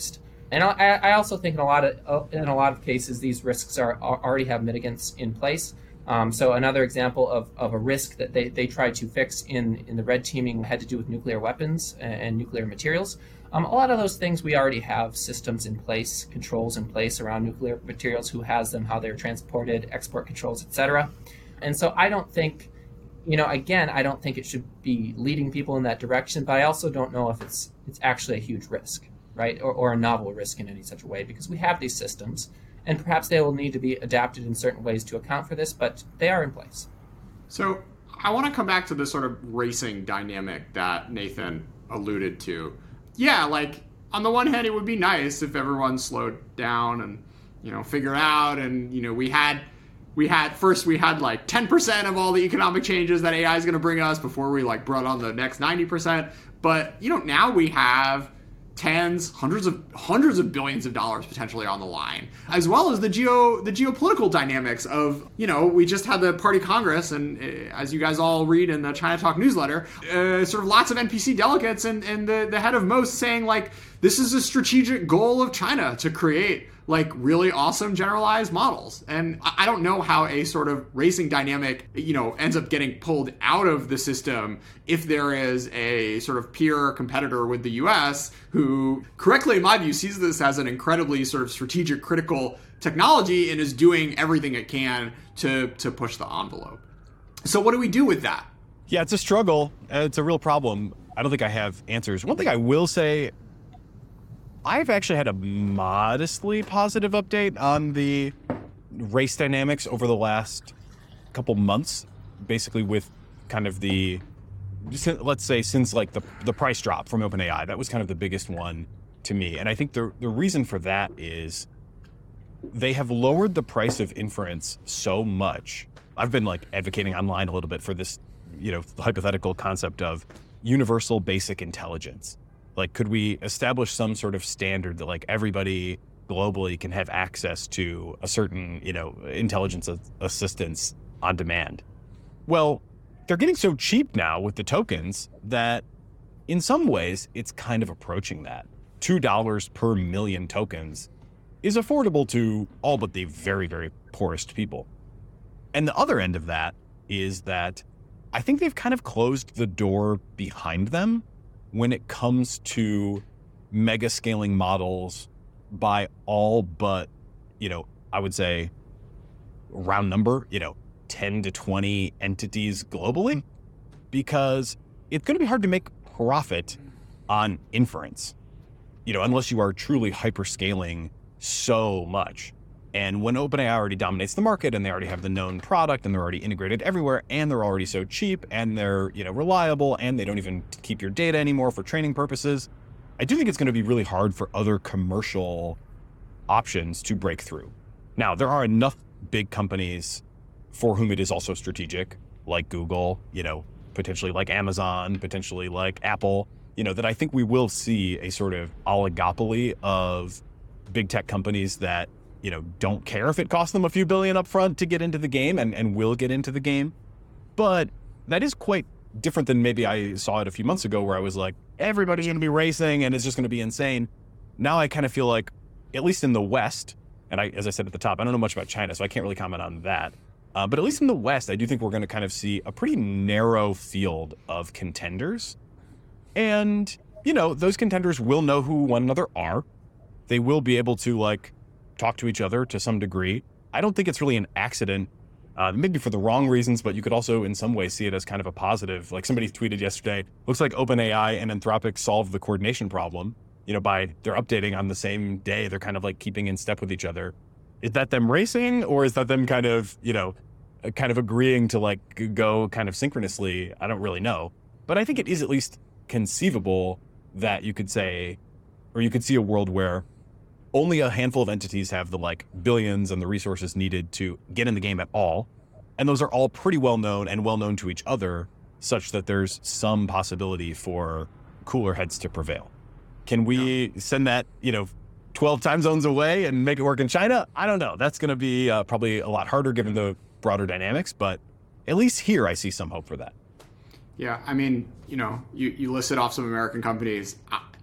And I, I also think in a lot of in a lot of cases these risks are, are already have mitigants in place. Um, so another example of, of a risk that they, they tried to fix in, in the red teaming had to do with nuclear weapons and, and nuclear materials. Um, a lot of those things we already have systems in place, controls in place around nuclear materials, who has them, how they're transported, export controls, et cetera. And so I don't think, you know, again, I don't think it should be leading people in that direction, but I also don't know if it's it's actually a huge risk, right, or, or a novel risk in any such a way, because we have these systems. And perhaps they will need to be adapted in certain ways to account for this, but they are in place. So I want to come back to the sort of racing dynamic that Nathan alluded to. Yeah, like on the one hand, it would be nice if everyone slowed down and, you know, figured out. And, you know, we had we had first we had like ten percent of all the economic changes that A I is going to bring us before we like brought on the next ninety percent. But, you know, now we have tens, hundreds of hundreds of billions of dollars potentially on the line, as well as the geo the geopolitical dynamics of, you know, we just had the Party Congress, and uh, as you guys all read in the China Talk newsletter, uh, sort of lots of N P C delegates and, and the, the head of M O S saying, like, this is a strategic goal of China to create like really awesome generalized models. And I don't know how a sort of racing dynamic, you know, ends up getting pulled out of the system if there is a sort of peer competitor with the U S who, correctly in my view, sees this as an incredibly sort of strategic, critical technology and is doing everything it can to to push the envelope. So what do we do with that? Yeah, it's a struggle. It's a real problem. I don't think I have answers. One thing I will say, I've actually had a modestly positive update on the race dynamics over the last couple months, basically with kind of the, let's say since like the the price drop from OpenAI. That was kind of the biggest one to me. And I think the the reason for that is they have lowered the price of inference so much. I've been like advocating online a little bit for this, you know, hypothetical concept of universal basic intelligence. Like, could we establish some sort of standard that like everybody globally can have access to a certain, you know, intelligence assistance on demand? Well, they're getting so cheap now with the tokens that in some ways it's kind of approaching that. two dollars per million tokens is affordable to all but the very, very poorest people. And the other end of that is that I think they've kind of closed the door behind them when it comes to mega scaling models by all but, you know, I would say round number, you know, ten to twenty entities globally, because it's going to be hard to make profit on inference, you know, unless you are truly hyperscaling so much. And when OpenAI already dominates the market and they already have the known product and they're already integrated everywhere and they're already so cheap and they're, you know, reliable and they don't even keep your data anymore for training purposes, I do think it's going to be really hard for other commercial options to break through. Now, there are enough big companies for whom it is also strategic, like Google, you know, potentially like Amazon, potentially like Apple, you know, that I think we will see a sort of oligopoly of big tech companies that, you know, don't care if it costs them a few billion up front to get into the game and, and will get into the game. But that is quite different than maybe I saw it a few months ago where I was like, everybody's going to be racing and it's just going to be insane. Now I kind of feel like, at least in the West, and I, as I said at the top, I don't know much about China, so I can't really comment on that. Uh, but at least in the West, I do think we're going to kind of see a pretty narrow field of contenders. And, you know, those contenders will know who one another are. They will be able to, like, talk to each other to some degree. I don't think it's really an accident, uh, maybe for the wrong reasons, but you could also in some ways see it as kind of a positive. Like somebody tweeted yesterday, looks like OpenAI and Anthropic solved the coordination problem, you know, by they're updating on the same day. They're kind of like keeping in step with each other. Is that them racing or is that them kind of, you know, kind of agreeing to like go kind of synchronously? I don't really know. But I think it is at least conceivable that you could say, or you could see a world where only a handful of entities have the like billions and the resources needed to get in the game at all. And those are all pretty well known and well known to each other, such that there's some possibility for cooler heads to prevail. Can we send that, you know, twelve time zones away and make it work in China? I don't know. That's going to be uh, probably a lot harder given the broader dynamics, but at least here I see some hope for that. Yeah, I mean, you know, you, you listed off some American companies. I, I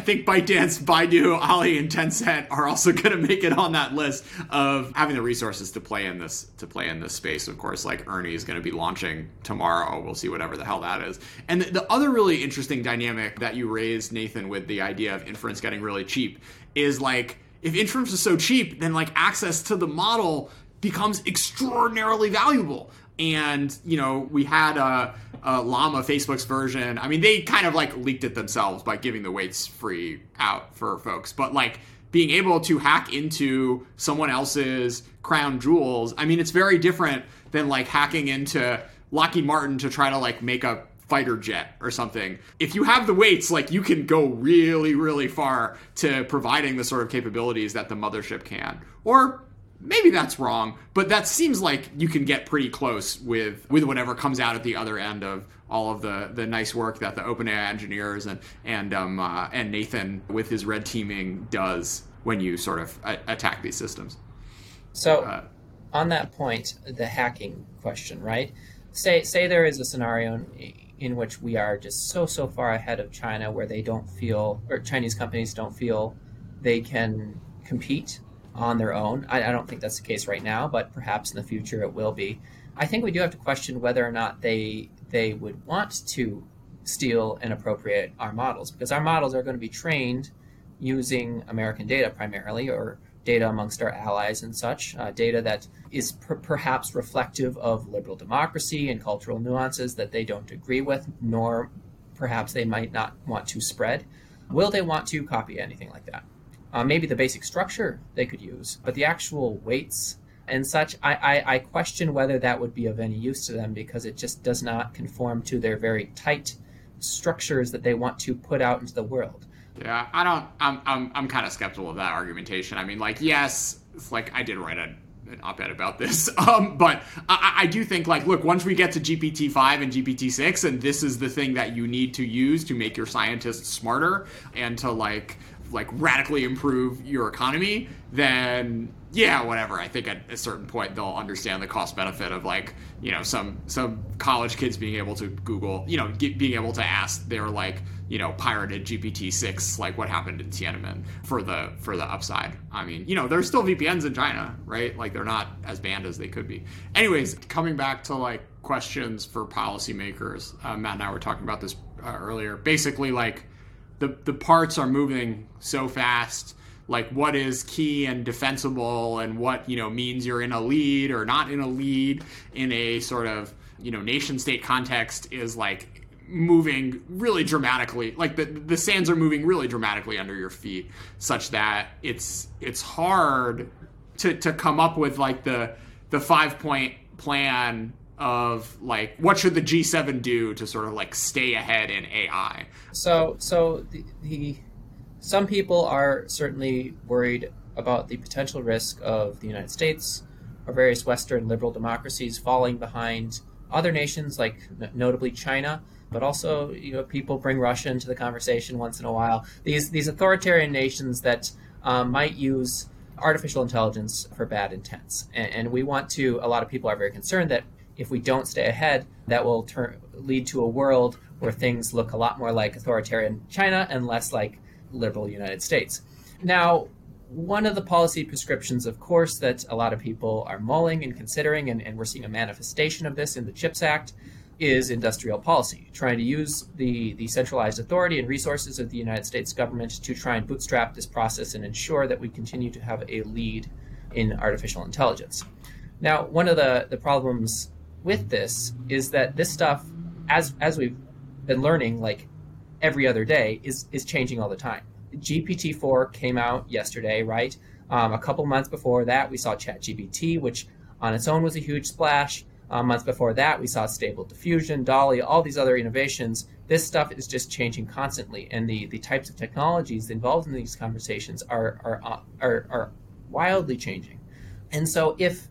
think ByteDance, Baidu, Ali, and Tencent are also going to make it on that list of having the resources to play in this to play in this space. Of course, like Ernie is going to be launching tomorrow. We'll see whatever the hell that is. And the, the other really interesting dynamic that you raised, Nathan, with the idea of inference getting really cheap is like, if inference is so cheap, then like access to the model becomes extraordinarily valuable. And, you know, we had a, a Llama, Facebook's version. I mean, they kind of like leaked it themselves by giving the weights free out for folks. But like being able to hack into someone else's crown jewels, I mean, it's very different than like hacking into Lockheed Martin to try to like make a fighter jet or something. If you have the weights, like you can go really, really far to providing the sort of capabilities that the mothership can. Or maybe that's wrong, but that seems like you can get pretty close with with whatever comes out at the other end of all of the the nice work that the OpenAI engineers and and um uh, and Nathan with his red teaming does when you sort of a- attack these systems. So, uh, on that point, the hacking question, right? Say say there is a scenario in, in which we are just so so far ahead of China, where they don't feel, or Chinese companies don't feel they can compete on their own. I, I don't think that's the case right now, but perhaps in the future it will be. I think we do have to question whether or not they they would want to steal and appropriate our models, because our models are going to be trained using American data primarily, or data amongst our allies and such, uh, data that is per- perhaps reflective of liberal democracy and cultural nuances that they don't agree with, nor perhaps they might not want to spread. Will they want to copy anything like that? Uh, maybe the basic structure they could use, but the actual weights and such, I, I, I question whether that would be of any use to them, because it just does not conform to their very tight structures that they want to put out into the world. Yeah, I don't. I'm I'm I'm kind of skeptical of that argumentation. I mean, like, yes, it's like I did write a, an op-ed about this, um, but I, I do think, like, look, once we get to G P T five and G P T six, and this is the thing that you need to use to make your scientists smarter and to like like radically improve your economy, then yeah, whatever. I think at a certain point they'll understand the cost benefit of, like, you know, some some college kids being able to Google, you know, get, being able to ask their, like, you know, pirated G P T six, like what happened in Tiananmen for the for the upside. I mean, you know, there's still V P Ns in China, right? Like, they're not as banned as they could be. Anyways, coming back to like questions for policymakers, uh, Matt and I were talking about this uh, earlier. Basically, like the the parts are moving so fast. Like, what is key and defensible, and what, you know, means you're in a lead or not in a lead in a sort of, you know, nation state context is like moving really dramatically. Like the the sands are moving really dramatically under your feet, such that it's it's hard to to come up with like the the five point plan of like what should the G seven do to sort of like stay ahead in A I. So so the, the some people are certainly worried about the potential risk of the United States or various Western liberal democracies falling behind other nations, like notably China, but also, you know, people bring Russia into the conversation once in a while. These these authoritarian nations that um, might use artificial intelligence for bad intents, and, and we want to. A lot of people are very concerned that if we don't stay ahead, that will turn lead to a world where things look a lot more like authoritarian China and less like liberal United States. Now, one of the policy prescriptions, of course, that a lot of people are mulling and considering, and, and we're seeing a manifestation of this in the CHIPS Act, is industrial policy, trying to use the, the centralized authority and resources of the United States government to try and bootstrap this process and ensure that we continue to have a lead in artificial intelligence. Now, one of the, the problems with this is that this stuff, as as we've been learning, like every other day, is is changing all the time. G P T four came out yesterday, right? Um, a couple months before that, we saw ChatGPT, which on its own was a huge splash. Uh, months before that, we saw Stable Diffusion, DALL-E, all these other innovations. This stuff is just changing constantly, and the, the types of technologies involved in these conversations are are are, are wildly changing. And so if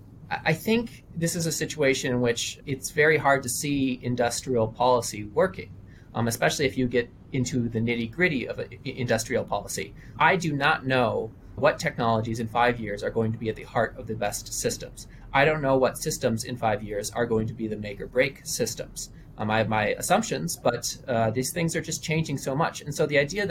I think this is a situation in which it's very hard to see industrial policy working, um, especially if you get into the nitty-gritty of industrial policy. I do not know what technologies in five years are going to be at the heart of the best systems. I don't know what systems in five years are going to be the make or break systems. Um, I have my assumptions, but uh, these things are just changing so much. And so the idea that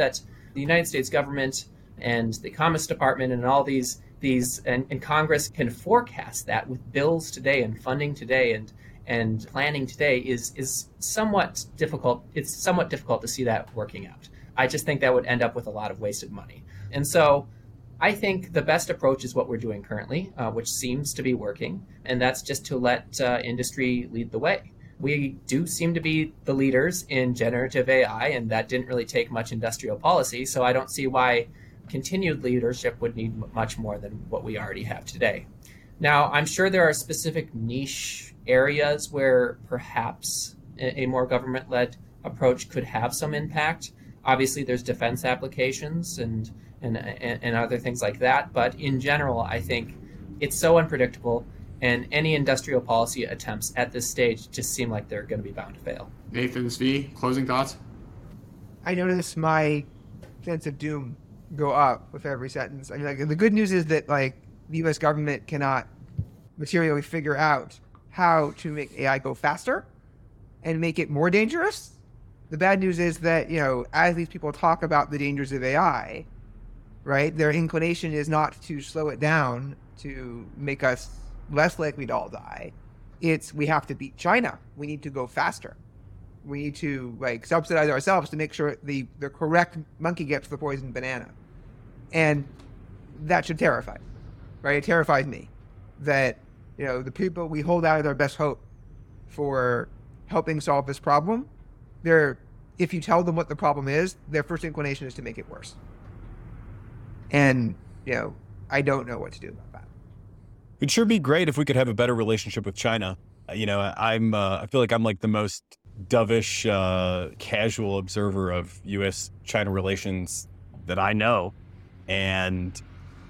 the United States government and the Commerce Department and all these these and, and Congress can forecast that with bills today and funding today and and planning today is is somewhat difficult. It's somewhat difficult to see that working out. I just think that would end up with a lot of wasted money. And so I think the best approach is what we're doing currently, uh, which seems to be working, and that's just to let uh, industry lead the way. We do seem to be the leaders in generative A I, and that didn't really take much industrial policy, so I don't see why continued leadership would need much more than what we already have today. Now, I'm sure there are specific niche areas where perhaps a more government-led approach could have some impact. Obviously, there's defense applications and, and, and other things like that, but in general, I think it's so unpredictable, and any industrial policy attempts at this stage just seem like they're going to be bound to fail. Nathan, Zvi, closing thoughts? I notice my sense of doom go up with every sentence. I mean, like, the good news is that like the U S government cannot materially figure out how to make A I go faster and make it more dangerous. The bad news is that, you know, as these people talk about the dangers of A I, right, their inclination is not to slow it down to make us less likely to all die. It's we have to beat China. We need to go faster. We need to like subsidize ourselves to make sure the, the correct monkey gets the poisoned banana. And that should terrify, right? It terrifies me that, you know, the people we hold out their best hope for helping solve this problem, they're, if you tell them what the problem is, their first inclination is to make it worse. And, you know, I don't know what to do about that. It'd sure be great if we could have a better relationship with China. You know, I'm, uh, I feel like I'm like the most dovish, uh, casual observer of U S China relations that I know. And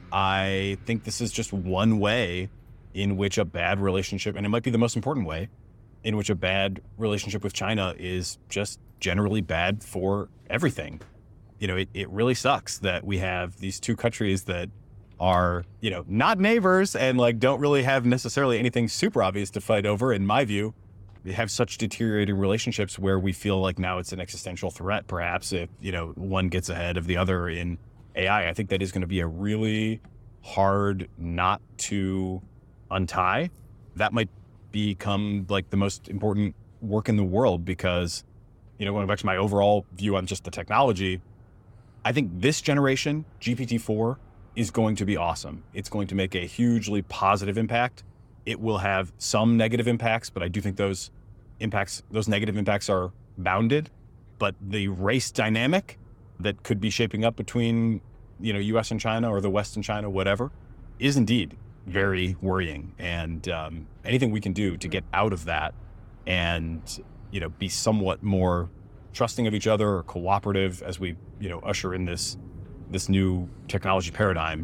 I think this is just one way in which a bad relationship, and it might be the most important way, in which a bad relationship with China is just generally bad for everything. You know, it, it really sucks that we have these two countries that are, you know, not neighbors and like don't really have necessarily anything super obvious to fight over, in my view. They have such deteriorating relationships where we feel like now it's an existential threat, perhaps, if, you know, one gets ahead of the other in A I. I think that is going to be a really hard knot to untie. That might become like the most important work in the world because, you know, going back to my overall view on just the technology, I think this generation, G P T four, is going to be awesome. It's going to make a hugely positive impact. It will have some negative impacts, but I do think those impacts, those negative impacts are bounded. But the race dynamic that could be shaping up between, you know, U S and China or the West and China, whatever, is indeed very worrying. And um, anything we can do to get out of that and, you know, be somewhat more trusting of each other or cooperative as we, you know, usher in this this new technology paradigm,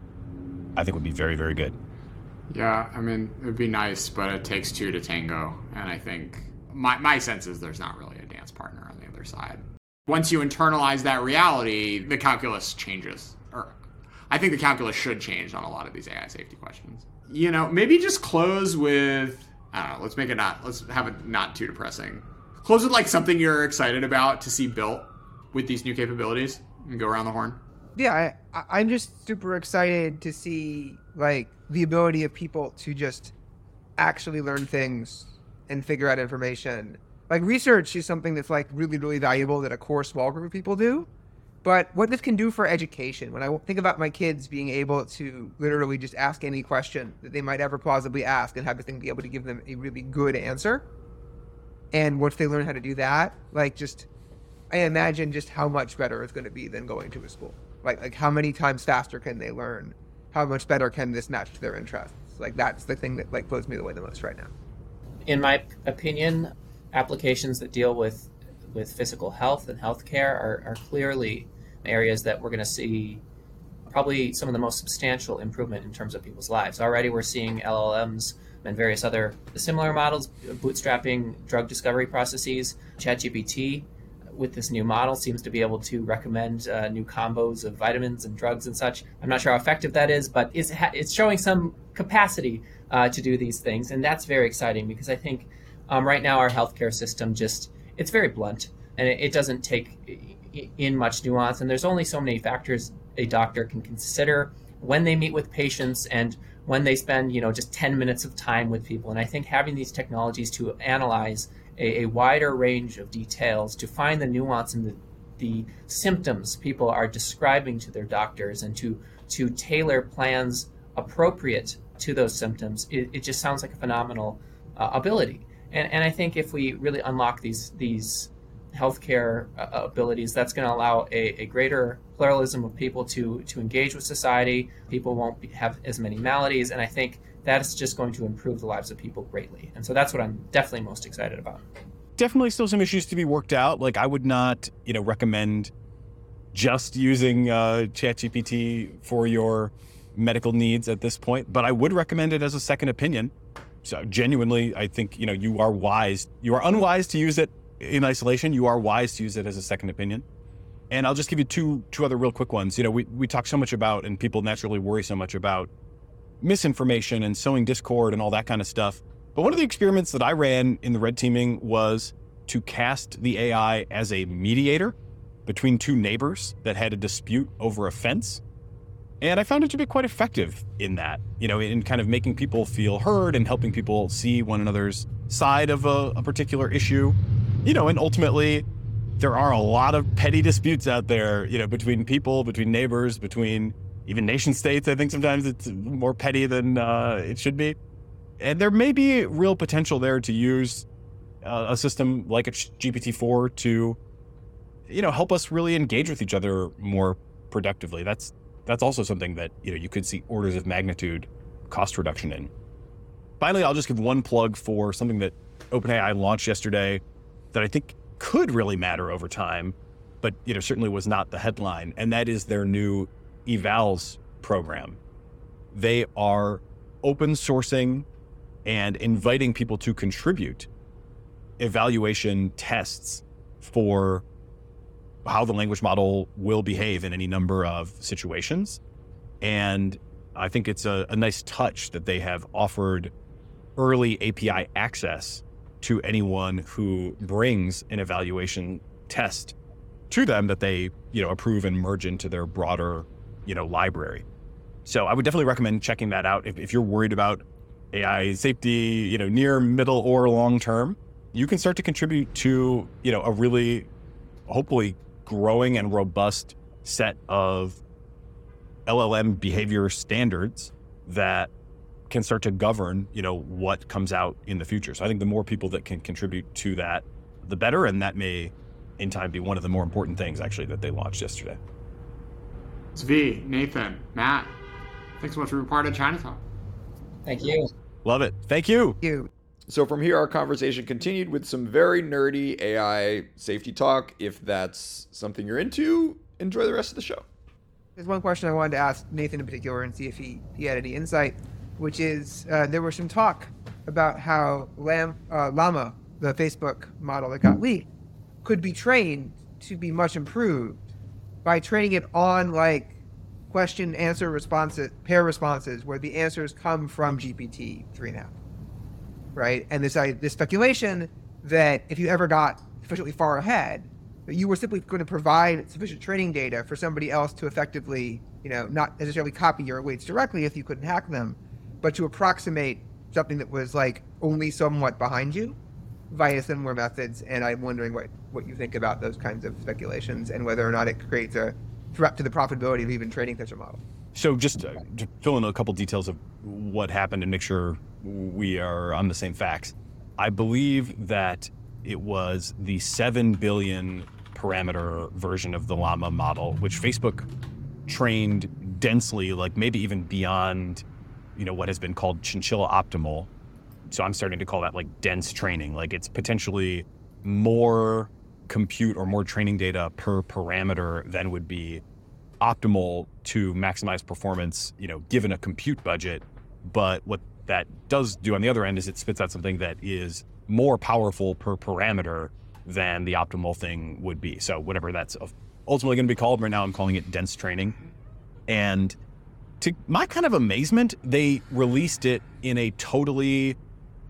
I think would be very, very good. Yeah, I mean, it would be nice, but it takes two to tango. And I think my, my sense is there's not really a dance partner on the other side. Once you internalize that reality, the calculus changes. Or I think the calculus should change on a lot of these A I safety questions. You know, maybe just close with, I don't know, let's make it not, let's have it not too depressing. Close with like something you're excited about to see built with these new capabilities and go around the horn. Yeah, I, I'm just super excited to see like the ability of people to just actually learn things and figure out information. Like research is something that's like really, really valuable that a core small group of people do. But what this can do for education, when I think about my kids being able to literally just ask any question that they might ever plausibly ask and have this thing be able to give them a really good answer. And once they learn how to do that, like just, I imagine just how much better it's going to be than going to a school. Like, like how many times faster can they learn? How much better can this match their interests? Like that's the thing that like blows me away the most right now. In my opinion, applications that deal with with physical health and healthcare are, are clearly areas that we're going to see probably some of the most substantial improvement in terms of people's lives. Already we're seeing L L Ms and various other similar models bootstrapping drug discovery processes. ChatGPT with this new model seems to be able to recommend uh, new combos of vitamins and drugs and such. I'm not sure how effective that is, but it's, it's showing some capacity uh, to do these things. And that's very exciting because I think um, right now our healthcare system just, it's very blunt and it, it doesn't take, in much nuance, and there's only so many factors a doctor can consider when they meet with patients and when they spend, you know, just ten minutes of time with people. And I think having these technologies to analyze a, a wider range of details, to find the nuance in the, the symptoms people are describing to their doctors, and to to tailor plans appropriate to those symptoms, it, it just sounds like a phenomenal uh, ability. And and I think if we really unlock these these healthcare uh, abilities, that's going to allow a, a greater pluralism of people to to engage with society. People won't be, have as many maladies, and I think that's just going to improve the lives of people greatly. And so that's what I'm definitely most excited about. Definitely still some issues to be worked out. Like, I would not, you know, recommend just using uh, ChatGPT for your medical needs at this point, but I would recommend it as a second opinion. So genuinely, I think, you know, you are wise. You are unwise to use it in isolation. You are wise to use it as a second opinion. And I'll just give you two two other real quick ones. You know, we, we talk so much about, and people naturally worry so much about misinformation and sowing discord and all that kind of stuff. But one of the experiments that I ran in the red teaming was to cast the A I as a mediator between two neighbors that had a dispute over a fence. And I found it to be quite effective in that, you know, in kind of making people feel heard and helping people see one another's side of a, a particular issue. You know, and ultimately, there are a lot of petty disputes out there, you know, between people, between neighbors, between even nation states. I think sometimes it's more petty than uh, it should be. And there may be real potential there to use uh, a system like a G P T four to, you know, help us really engage with each other more productively. That's that's also something that, you know, you could see orders of magnitude cost reduction in. Finally, I'll just give one plug for something that OpenAI launched yesterday that I think could really matter over time, but, you know, certainly was not the headline, and that is their new evals program. They are open sourcing and inviting people to contribute evaluation tests for how the language model will behave in any number of situations. And I think it's a, a nice touch that they have offered early A P I access to anyone who brings an evaluation test to them that they, you know, approve and merge into their broader, you know, library. So I would definitely recommend checking that out. If, if you're worried about A I safety, you know, near, middle, or long term, you can start to contribute to, you know, a really, hopefully, growing and robust set of L L M behavior standards that can start to govern, you know, what comes out in the future. So I think the more people that can contribute to that, the better. And that may, in time, be one of the more important things, actually, that they launched yesterday. Zvi, Nathan, Matt, thanks so much for being part of Chinatown. Thank you. Love it. Thank you. Thank you. So from here, our conversation continued with some very nerdy A I safety talk. If that's something you're into, enjoy the rest of the show. There's one question I wanted to ask Nathan in particular and see if he, he had any insight, which is uh, there was some talk about how Lam, uh, Llama, the Facebook model that got leaked, could be trained to be much improved by training it on like question answer responses, pair responses, where the answers come from G P T three and a half. Right? And this uh, this speculation that if you ever got sufficiently far ahead, that you were simply going to provide sufficient training data for somebody else to effectively, you know, not necessarily copy your weights directly if you couldn't hack them, but to approximate something that was like only somewhat behind you via similar methods. And I'm wondering what, what you think about those kinds of speculations and whether or not it creates a threat to the profitability of even training such a model. So just uh, to fill in a couple details of what happened and make sure we are on the same facts. I believe that it was the seven billion parameter version of the Llama model, which Facebook trained densely, like maybe even beyond, you know, what has been called chinchilla optimal. So I'm starting to call that like dense training. Like it's potentially more compute or more training data per parameter than would be optimal to maximize performance, you know, given a compute budget. But what that does do on the other end is it spits out something that is more powerful per parameter than the optimal thing would be. So whatever that's ultimately going to be called, right now I'm calling it dense training. And to my kind of amazement, they released it in a totally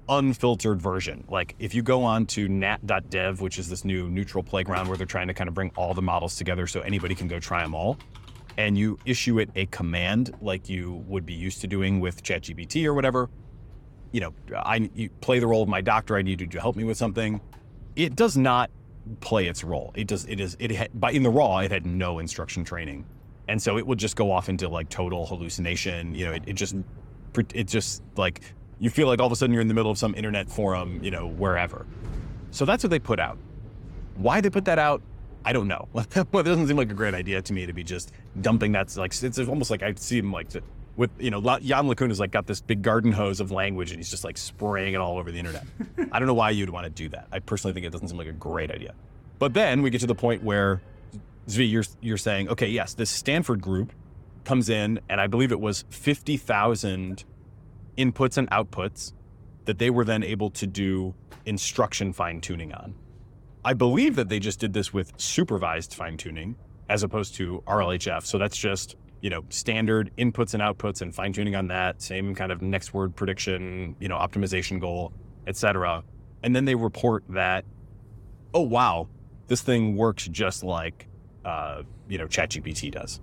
unfiltered version. Like if you go on to nat dot dev, which is this new neutral playground where they're trying to kind of bring all the models together so anybody can go try them all, and you issue it a command like you would be used to doing with ChatGPT or whatever, you know, I you play the role of my doctor, I need you to help me with something. It does not play its role. It does, it is, it had, but in the raw, it had no instruction training. And so it would just go off into like total hallucination. You know, it, it just, it just like, you feel like all of a sudden you're in the middle of some internet forum, you know, wherever. So that's what they put out. Why they put that out, I don't know. Well, it doesn't seem like a great idea to me to be just dumping that. Like, it's almost like I see him like with, you know, Jan LeCun like got this big garden hose of language and he's just like spraying it all over the internet. I don't know why you'd want to do that. I personally think it doesn't seem like a great idea. But then we get to the point where Zvi, you're, you're saying, okay, yes, this Stanford group comes in and I believe it was fifty thousand inputs and outputs that they were then able to do instruction fine tuning on. I believe that they just did this with supervised fine tuning as opposed to R L H F. So that's just, you know, standard inputs and outputs and fine tuning on that, same kind of next word prediction, you know, optimization goal, et cetera. And then they report that, oh, wow, this thing works just like, uh, you know, ChatGPT does.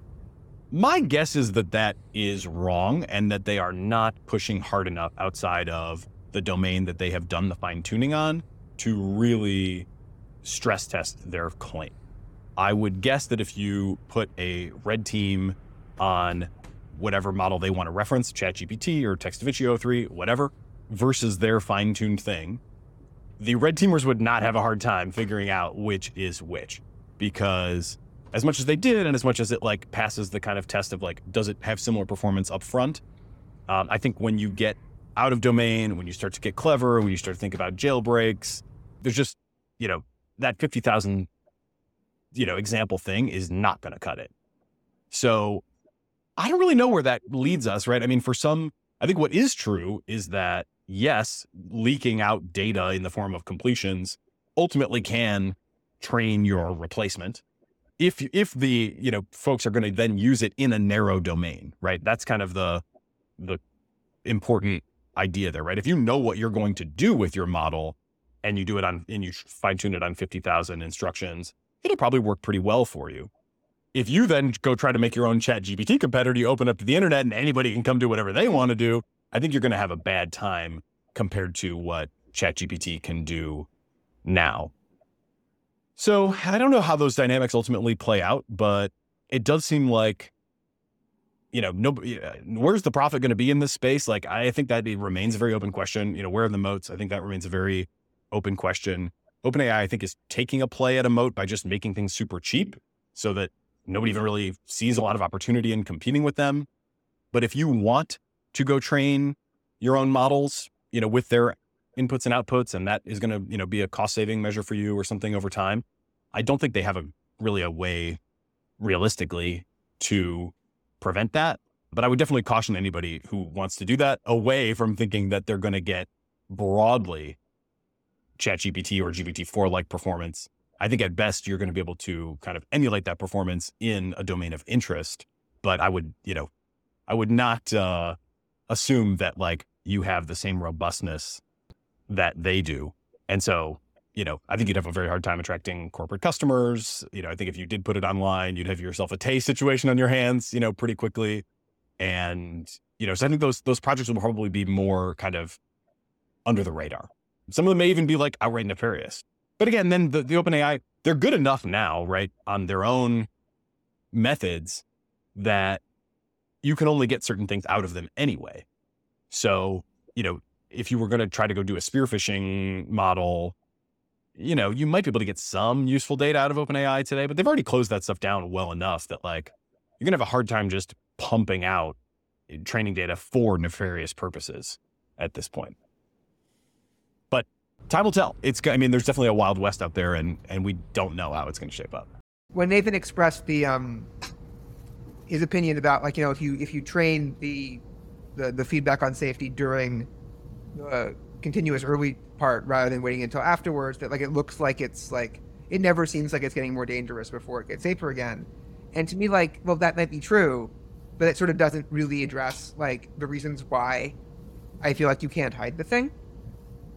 My guess is that that is wrong and that they are not pushing hard enough outside of the domain that they have done the fine tuning on to really stress test their claim. I would guess that if you put a red team on whatever model they want to reference, ChatGPT or TextVicio o three, whatever, versus their fine-tuned thing, the red teamers would not have a hard time figuring out which is which, because as much as they did and as much as it like passes the kind of test of like, does it have similar performance up front? Um, I think when you get out of domain, when you start to get clever, when you start to think about jailbreaks, there's just, you know, that fifty thousand, you know, example thing is not going to cut it. So I don't really know where that leads us, right? I mean, for some, I think what is true is that, yes, leaking out data in the form of completions ultimately can train your replacement. If, if the, you know, folks are going to then use it in a narrow domain, right? That's kind of the, the important idea there, right? If you know what you're going to do with your model and you do it on, and you fine tune it on fifty thousand instructions, it'll probably work pretty well for you. If you then go try to make your own ChatGPT competitor, you open up to the internet and anybody can come do whatever they want to do, I think you're going to have a bad time compared to what ChatGPT can do now. So I don't know how those dynamics ultimately play out, but it does seem like, you know, nobody, where's the profit going to be in this space? Like, I think that it remains a very open question. You know, where are the moats? I think that remains a very open question. OpenAI, I think, is taking a play at a moat by just making things super cheap so that nobody even really sees a lot of opportunity in competing with them. But if you want to go train your own models, you know, with their inputs and outputs, and that is going to, you know, be a cost saving measure for you or something over time, I don't think they have a really a way realistically to prevent that. But I would definitely caution anybody who wants to do that away from thinking that they're going to get broadly ChatGPT or G P T four like performance. I think at best you're going to be able to kind of emulate that performance in a domain of interest. But I would, you know, I would not uh, assume that like you have the same robustness that they do. And so, you know, I think you'd have a very hard time attracting corporate customers. You know, I think if you did put it online, you'd have yourself a Tay situation on your hands, you know, pretty quickly. And, you know, so I think those those projects will probably be more kind of under the radar. Some of them may even be like outright nefarious. But again, then the, the OpenAI, they're good enough now, right, on their own methods that you can only get certain things out of them anyway. So, you know, if you were going to try to go do a spear phishing model, you know, you might be able to get some useful data out of OpenAI today, but they've already closed that stuff down well enough that like you're going to have a hard time just pumping out training data for nefarious purposes at this point. But time will tell. It's, I mean, there's definitely a Wild West out there, and and we don't know how it's going to shape up. When Nathan expressed the um his opinion about, like, you know, if you if you train the the, the feedback on safety during the continuous early part rather than waiting until afterwards, that like it looks like it's like it never seems like it's getting more dangerous before it gets safer again. And to me, like, well, that might be true, but it sort of doesn't really address like the reasons why I feel like you can't hide the thing.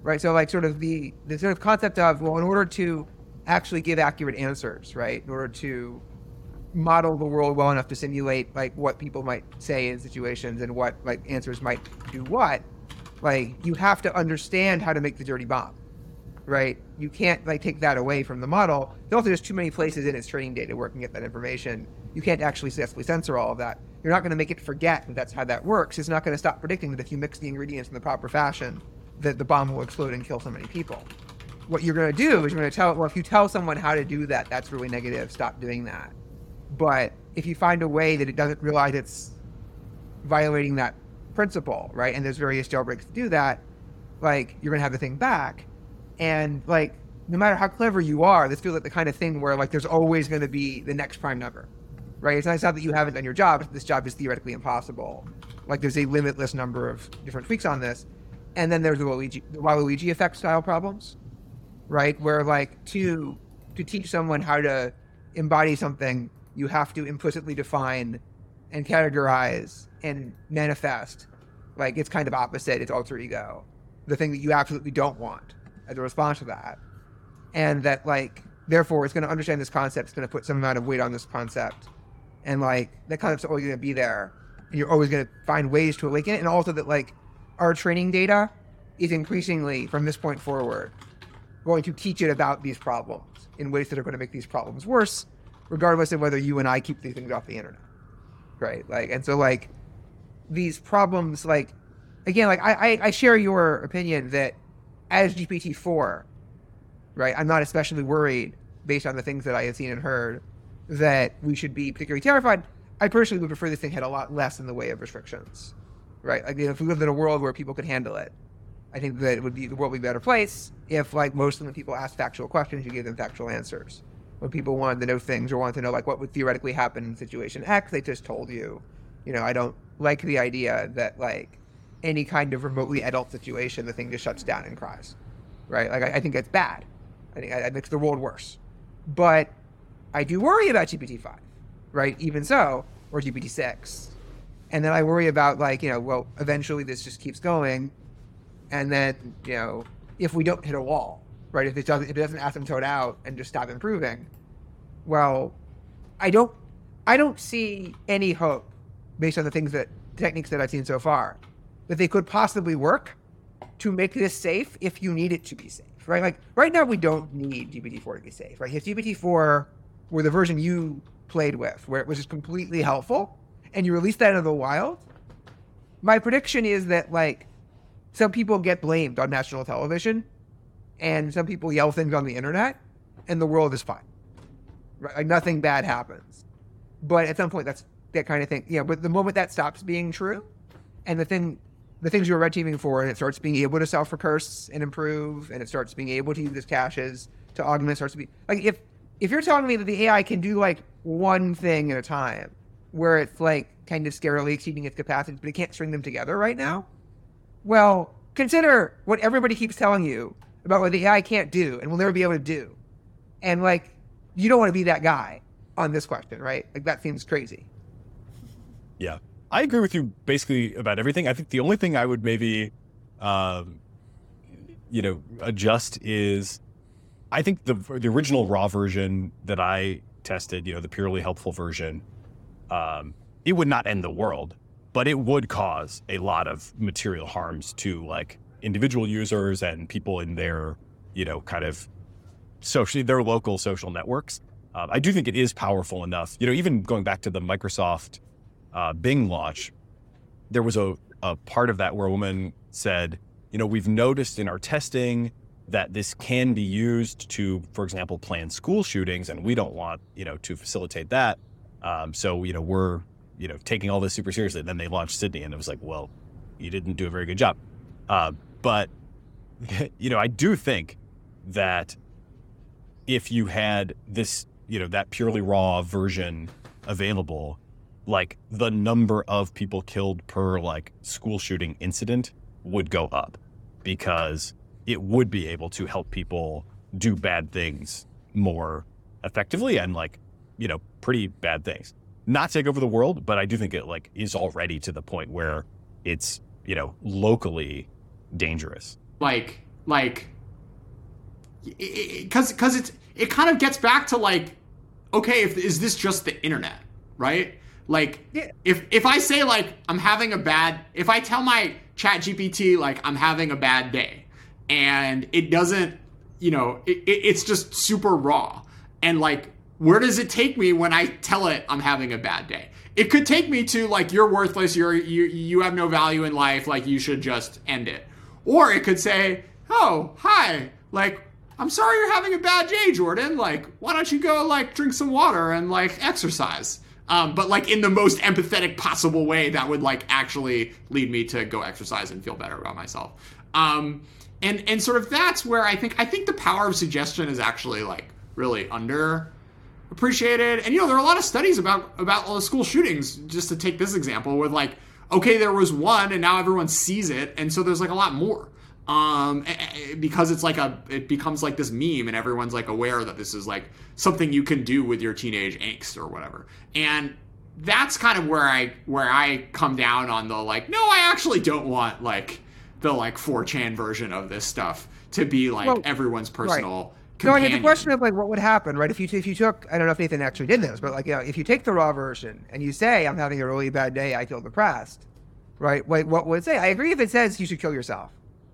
right? So like sort of the, the sort of concept of, well, in order to actually give accurate answers, right? In order to model the world well enough to simulate like what people might say in situations and what like answers might do what, like you have to understand how to make the dirty bomb, right? You can't like take that away from the model. There's also just too many places in its training data where it can get that information. You can't actually successfully censor all of that. You're not going to make it forget that that's how that works. It's not going to stop predicting that if you mix the ingredients in the proper fashion, that the bomb will explode and kill so many people. What you're going to do is you're going to tell, well, if you tell someone how to do that, that's really negative. Stop doing that. But if you find a way that it doesn't realize it's violating that principle, right? And there's various jailbreaks to do that, like you're going to have the thing back. And like, no matter how clever you are, this feels like the kind of thing where like there's always going to be the next prime number, right? It's not that you haven't done your job. This job is theoretically impossible. Like there's a limitless number of different tweaks on this. And then there's the Waluigi, the Waluigi effect style problems, right? Where like to, to teach someone how to embody something, you have to implicitly define and categorize and manifest. Like it's kind of opposite. It's alter ego, the thing that you absolutely don't want as a response to that. And that like, therefore it's going to understand this concept. It's going to put some amount of weight on this concept. And like that concept's always going to be there. And you're always going to find ways to awaken it. And also that like our training data is increasingly from this point forward going to teach it about these problems in ways that are going to make these problems worse, regardless of whether you and I keep these things off the internet, right? Like, and so like these problems, like, again, like I, I, I share your opinion that as G P T four, right, I'm not especially worried based on the things that I have seen and heard that we should be particularly terrified. I personally would prefer this thing had a lot less in the way of restrictions, right? Like if we lived in a world where people could handle it, I think that it would be, the world would be a better place if like most of the people asked factual questions, you gave them factual answers. When people wanted to know things or wanted to know like what would theoretically happen in situation X, they just told you. You know, I don't like the idea that like any kind of remotely adult situation, the thing just shuts down and cries, right? Like I, I think that's bad. I think it makes the world worse. But I do worry about G P T five, right? Even so, or G P T six. And then I worry about like, you know, well, eventually this just keeps going. And then, you know, if we don't hit a wall, right? If it doesn't, if it doesn't asymptote out and just stop improving, well, I don't, I don't see any hope based on the things that techniques that I've seen so far that they could possibly work to make this safe if you need it to be safe, right? Like right now we don't need G P T four to be safe, right? If G P T four were the version you played with, where it was just completely helpful, and you released that into the wild, my prediction is that like some people get blamed on national television, and some people yell things on the internet, and the world is fine. Right? Like nothing bad happens. But at some point, that's that kind of thing. Yeah. But the moment that stops being true, and the thing, the things you're red teaming for, and it starts being able to self-recurse and improve, and it starts being able to use its caches to augment, starts to be like if if you're telling me that the A I can do like one thing at a time, where it's like kind of scarily exceeding its capacity, but it can't string them together right now. Well, consider what everybody keeps telling you about what the A I can't do and will never be able to do. And like, you don't want to be that guy on this question, right? Like that seems crazy. Yeah, I agree with you basically about everything. I think the only thing I would maybe, um, you know, adjust is, I think the the original raw version that I tested, you know, the purely helpful version, um, it would not end the world, but it would cause a lot of material harms to like individual users and people in their, you know, kind of social, their local social networks. Um, I do think it is powerful enough, you know, even going back to the Microsoft uh, Bing launch, there was a, a part of that where a woman said, you know, we've noticed in our testing that this can be used to, for example, plan school shootings, and we don't want, you know, to facilitate that. Um, so, you know, we're, you know, taking all this super seriously. Then they launched Sydney, and it was like, well, you didn't do a very good job. Uh, but, you know, I do think that if you had this, you know, that purely raw version available, like the number of people killed per like school shooting incident would go up, because it would be able to help people do bad things more effectively and like, you know, pretty bad things. Not take over the world, but I do think it like is already to the point where it's, you know, locally dangerous. Like like, because because it's it kind of gets back to like, okay, if is this just the internet, right? Like, yeah. if if I say like I'm having a bad, if I tell my Chat G P T like I'm having a bad day, and it doesn't, you know, it, it, it's just super raw, and like, where does it take me when I tell it I'm having a bad day? It could take me to like, you're worthless, you're you you have no value in life, like you should just end it. Or it could say, oh, hi, like, I'm sorry you're having a bad day, Jordan. Like, why don't you go like drink some water and like exercise? Um, but like in the most empathetic possible way that would like actually lead me to go exercise and feel better about myself. Um, and and sort of that's where I think I think the power of suggestion is actually like really under appreciated. And you know, there are a lot of studies about about all the school shootings, just to take this example, with like, okay, there was one and now everyone sees it, and so there's like a lot more. Um, because it's like a, it becomes like this meme and everyone's like aware that this is like something you can do with your teenage angst or whatever. And that's kind of where I, where I come down on the like, no, I actually don't want like the like four chan version of this stuff to be like well, everyone's personal right. companion. No, I mean, the question of like what would happen, right? If you, if you took, I don't know if Nathan actually did this, but like, you know, if you take the raw version and you say, I'm having a really bad day, I feel depressed, right? What, what would it say? I agree if it says you should kill yourself.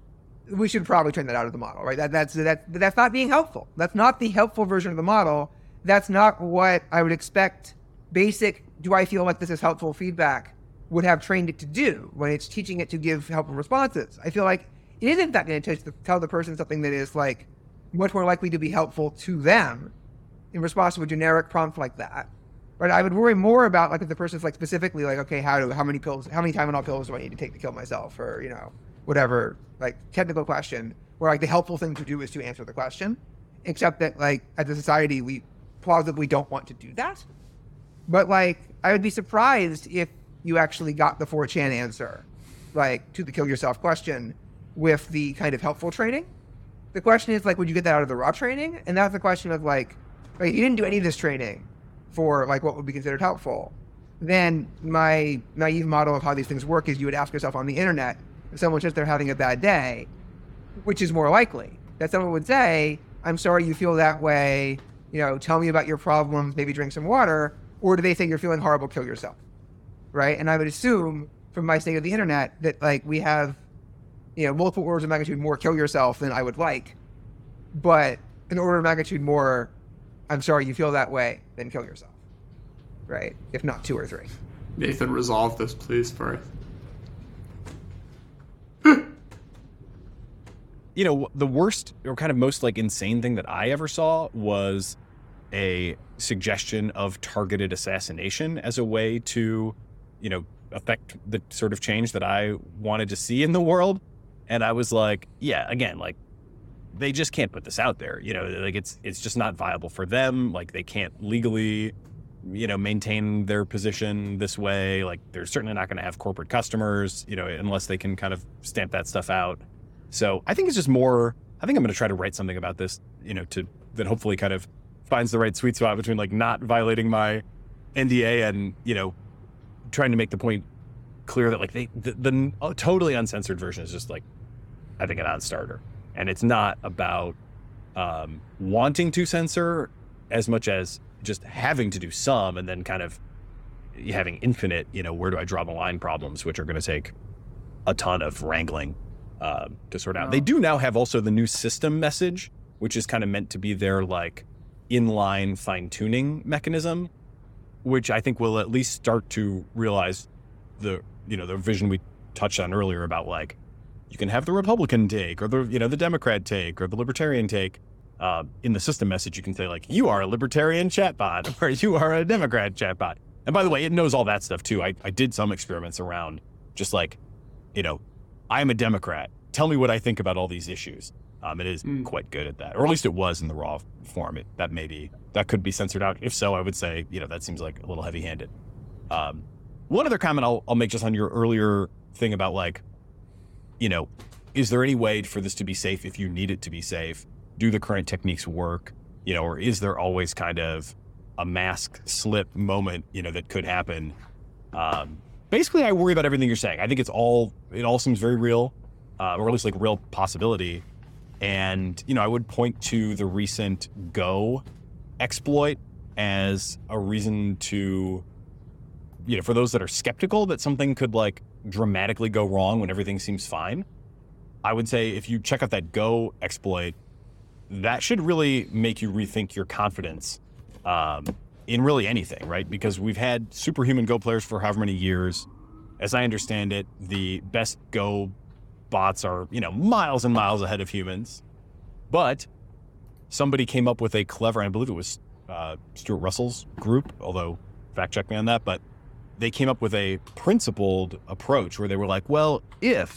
We should probably turn that out of the model, right? That, that's that, that's not being helpful. That's not the helpful version of the model. That's not what I would expect basic, do I feel like this is helpful feedback would have trained it to do when it's teaching it to give helpful responses. I feel like it isn't that going to tell the person something that is like much more likely to be helpful to them in response to a generic prompt like that. Right? I would worry more about like if the person's like specifically like, okay, how do, how many pills, how many Tylenol pills do I need to take to kill myself, or, you know, whatever, like technical question, where like the helpful thing to do is to answer the question, except that like as a society, we plausibly don't want to do that. But like, I would be surprised if you actually got the four chan answer, like to the kill yourself question with the kind of helpful training. The question is like, would you get that out of the raw training? And that's the question of like, like you didn't do any of this training for like what would be considered helpful. Then my naive model of how these things work is you would ask yourself on the internet, if someone says they're having a bad day, which is more likely, that someone would say, I'm sorry you feel that way, you know, tell me about your problems, maybe drink some water, or do they think you're feeling horrible, kill yourself, right? And I would assume from my state of the internet that like we have, you know, multiple orders of magnitude more kill yourself than I would like, but an order of magnitude more, I'm sorry you feel that way, than kill yourself, right? If not two or three. Nathan, resolve this, please, first. You know, the worst or kind of most like insane thing that I ever saw was a suggestion of targeted assassination as a way to, you know, affect the sort of change that I wanted to see in the world. And I was like, yeah, again, like they just can't put this out there. You know, like it's it's just not viable for them. Like they can't legally, you know, maintain their position this way. Like they're certainly not going to have corporate customers, you know, unless they can kind of stamp that stuff out. So I think it's just more, I think I'm going to try to write something about this, you know, to that hopefully kind of finds the right sweet spot between like not violating my N D A and, you know, trying to make the point clear that like they, the, the totally uncensored version is just like, I think a non-starter. And it's not about um, wanting to censor as much as just having to do some and then kind of having infinite, you know, where do I draw the line problems, which are going to take a ton of wrangling. Uh, to sort out. They do now have also the new system message, which is kind of meant to be their like inline fine-tuning mechanism, which I think will at least start to realize the, you know, the vision we touched on earlier about like, you can have the Republican take or the, you know, the Democrat take or the Libertarian take. Uh, in the system message, you can say like, you are a Libertarian chatbot or you are a Democrat chatbot. And by the way, it knows all that stuff too. I, I did some experiments around just like, you know, I'm a Democrat. Tell me what I think about all these issues. Um, it is mm. quite good at that, or at least it was in the raw form. It, that may be, that could be censored out. If so, I would say, you know, that seems like a little heavy-handed. Um, one other comment I'll, I'll make just on your earlier thing about like, you know, is there any way for this to be safe if you need it to be safe? Do the current techniques work? You know, or is there always kind of a mask slip moment, you know, that could happen? Um, basically, I worry about everything you're saying. I think it's all, it all seems very real, uh, or at least like real possibility. And, you know, I would point to the recent Go exploit as a reason to, you know, for those that are skeptical that something could like dramatically go wrong when everything seems fine. I would say if you check out that Go exploit, that should really make you rethink your confidence um, in really anything, right? Because we've had superhuman Go players for however many years. As I understand it, the best Go bots are, you know, miles and miles ahead of humans. But somebody came up with a clever, I believe it was uh, Stuart Russell's group, although fact check me on that, but they came up with a principled approach where they were like, well, if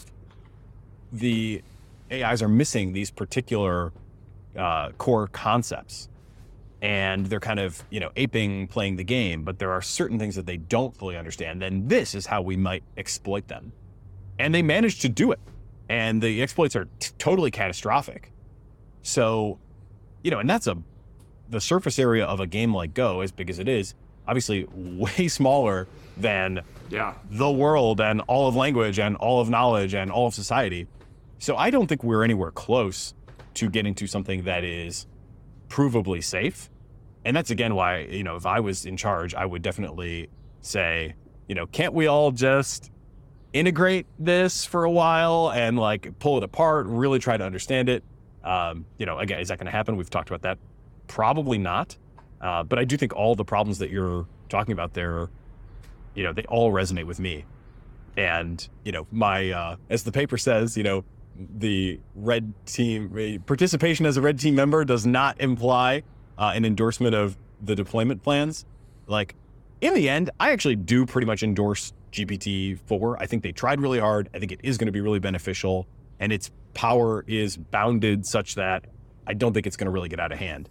the A Is are missing these particular uh, core concepts and they're kind of, you know, aping playing the game, but there are certain things that they don't fully understand, then this is how we might exploit them. And they managed to do it. And the exploits are t- totally catastrophic. So, you know, and that's a, the surface area of a game like Go, as big as it is, obviously way smaller than yeah. the world and all of language and all of knowledge and all of society. So I don't think we're anywhere close to getting to something that is provably safe. And that's again why, you know, if I was in charge, I would definitely say, you know, can't we all just integrate this for a while and like pull it apart, really try to understand it? Um, you know, again, is that going to happen? We've talked about that. Probably not. Uh, but I do think all the problems that you're talking about there, you know, they all resonate with me. And, you know, my, uh, as the paper says, you know, the red team participation as a red team member does not imply uh, an endorsement of the deployment plans. Like in the end, I actually do pretty much endorse G P T four. I think they tried really hard. I think it is going to be really beneficial, and its power is bounded such that I don't think it's going to really get out of hand.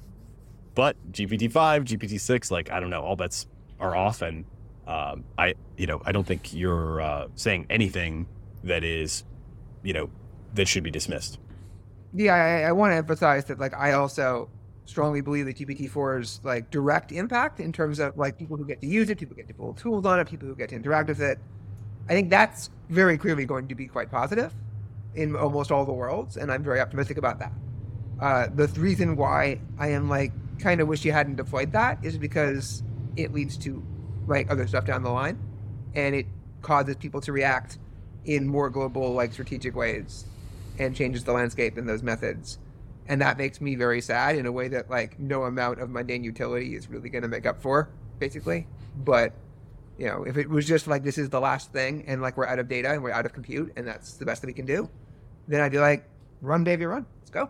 But G P T five, G P T six, like, I don't know, all bets are off. And um, I, you know, I don't think you're uh, saying anything that is, you know, that should be dismissed. Yeah, I, I want to emphasize that, like, I also strongly believe that G P T four's like direct impact in terms of like people who get to use it, people who get to pull tools on it, people who get to interact with it. I think that's very clearly going to be quite positive in almost all the worlds, and I'm very optimistic about that. Uh, the reason why I am like kind of wish you hadn't deployed that is because it leads to like other stuff down the line, and it causes people to react in more global, like strategic ways, and changes the landscape in those methods. And that makes me very sad in a way that like no amount of mundane utility is really going to make up for, basically. But, you know, if it was just like this is the last thing and like we're out of data and we're out of compute and that's the best that we can do, then I'd be like, run, baby, run. Let's go.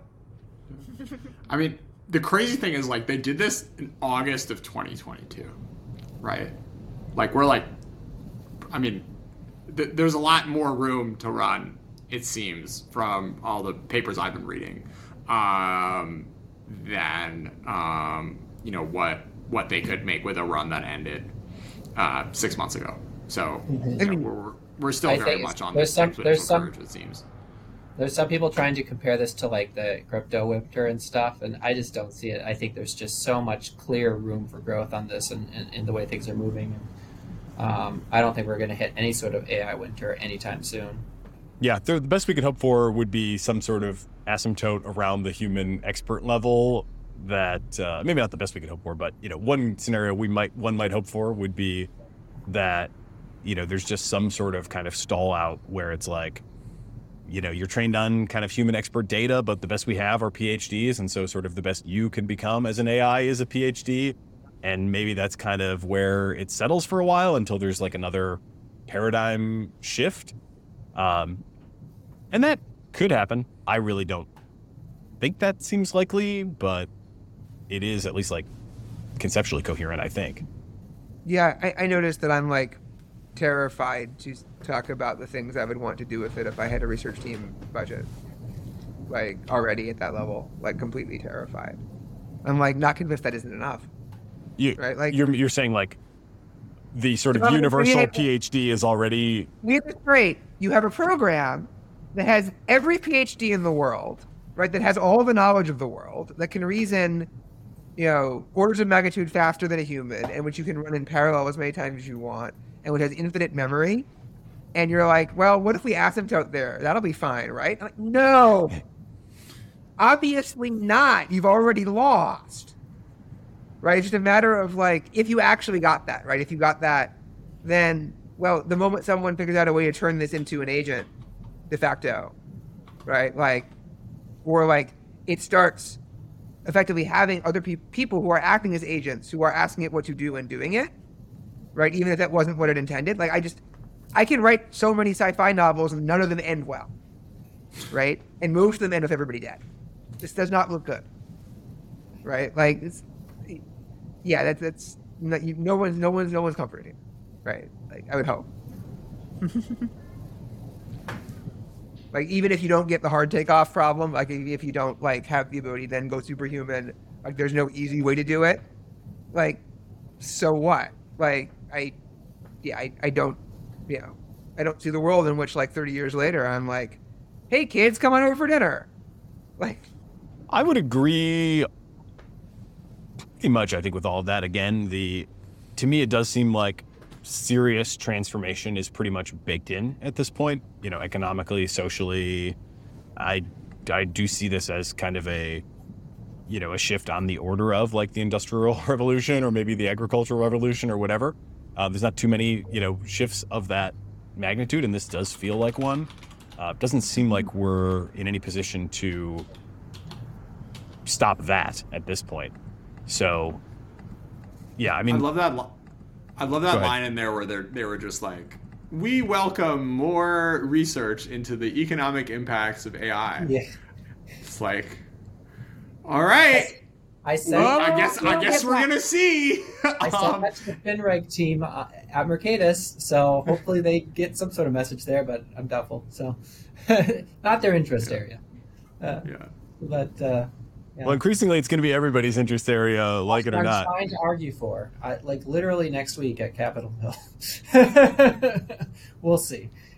I mean, the crazy thing is like they did this in August of twenty twenty-two, right? Like we're like, I mean, th- there's a lot more room to run, it seems, from all the papers I've been reading. Um, than um, you know what what they could make with a run that ended uh, six months ago. So Mm-hmm. you know, we're we're still I very think much on there's this some- there's some- verge, it seems. There's some people trying to compare this to like the crypto winter and stuff, and I just don't see it. I think there's just so much clear room for growth on this and in, in, in the way things are moving. Um, I don't think we're going to hit any sort of A I winter anytime soon. Yeah, the best we could hope for would be some sort of asymptote around the human expert level that uh, maybe not the best we could hope for, but, you know, one scenario we might one might hope for would be that, you know, there's just some sort of kind of stall out where it's like, you know, you're trained on kind of human expert data, but the best we have are PhDs. And so sort of the best you can become as an A I is a PhD. And maybe that's kind of where it settles for a while until there's like another paradigm shift. Um, and that could happen. I really don't think that seems likely, but it is at least like conceptually coherent, I think. Yeah, I, I noticed that I'm like terrified to talk about the things I would want to do with it if I had a research team budget. Like already at that level, like completely terrified. I'm like not convinced that isn't enough. You, right? Like you're you're saying like the sort of Well, universal yeah. PhD is already. it's great. You have a program that has every PhD in the world, right? That has all the knowledge of the world, that can reason, you know, orders of magnitude faster than a human, and which you can run in parallel as many times as you want, and which has infinite memory. And you're like, well, what if we asymptote there? That'll be fine, right? I'm like, no, Obviously not. You've already lost. Right? It's just a matter of like, if you actually got that, right? If you got that, then, well, the moment someone figures out a way to turn this into an agent, de facto, right? Like, or like it starts effectively having other pe- people who are acting as agents, who are asking it what to do and doing it, right? Even if that wasn't what it intended. Like, I just, I can write so many sci-fi novels and none of them end well, right? And most of them end with everybody dead. This does not look good, right? Like, it's, yeah, that's that's no, you, no one's no one's no one's comforting, right? Like, I would hope. Like, even if you don't get the hard takeoff problem, like if you don't like have the ability to then go superhuman, like there's no easy way to do it. Like, so what? Like, I, yeah, I, I don't, you know, I don't see the world in which like thirty years later I'm like, hey kids, come on over for dinner. Like, I would agree pretty much, I think, with all of that. Again, the to me, it does seem like serious transformation is pretty much baked in at this point, you know, economically, socially. I, I do see this as kind of a, you know, a shift on the order of like the Industrial Revolution or maybe the Agricultural Revolution or whatever. Uh, there's not too many, you know, shifts of that magnitude, and this does feel like one. Uh, it doesn't seem like we're in any position to stop that at this point. So, yeah, I mean, I love that. Li- I love that Go ahead. line in there where they they were just like, "We welcome more research into the economic impacts of A I." Yeah. It's like, all right. I said, Well, I guess I We'll guess get we're back. gonna see. I said Um, that to the FinReg team uh, at Mercatus, so hopefully they get some sort of message there, but I'm doubtful. So, not their interest area. Uh, yeah. But uh, yeah. well, increasingly, it's going to be everybody's interest area, like it or I'm not. trying to argue for, I, like literally next week at Capitol Hill. We'll see.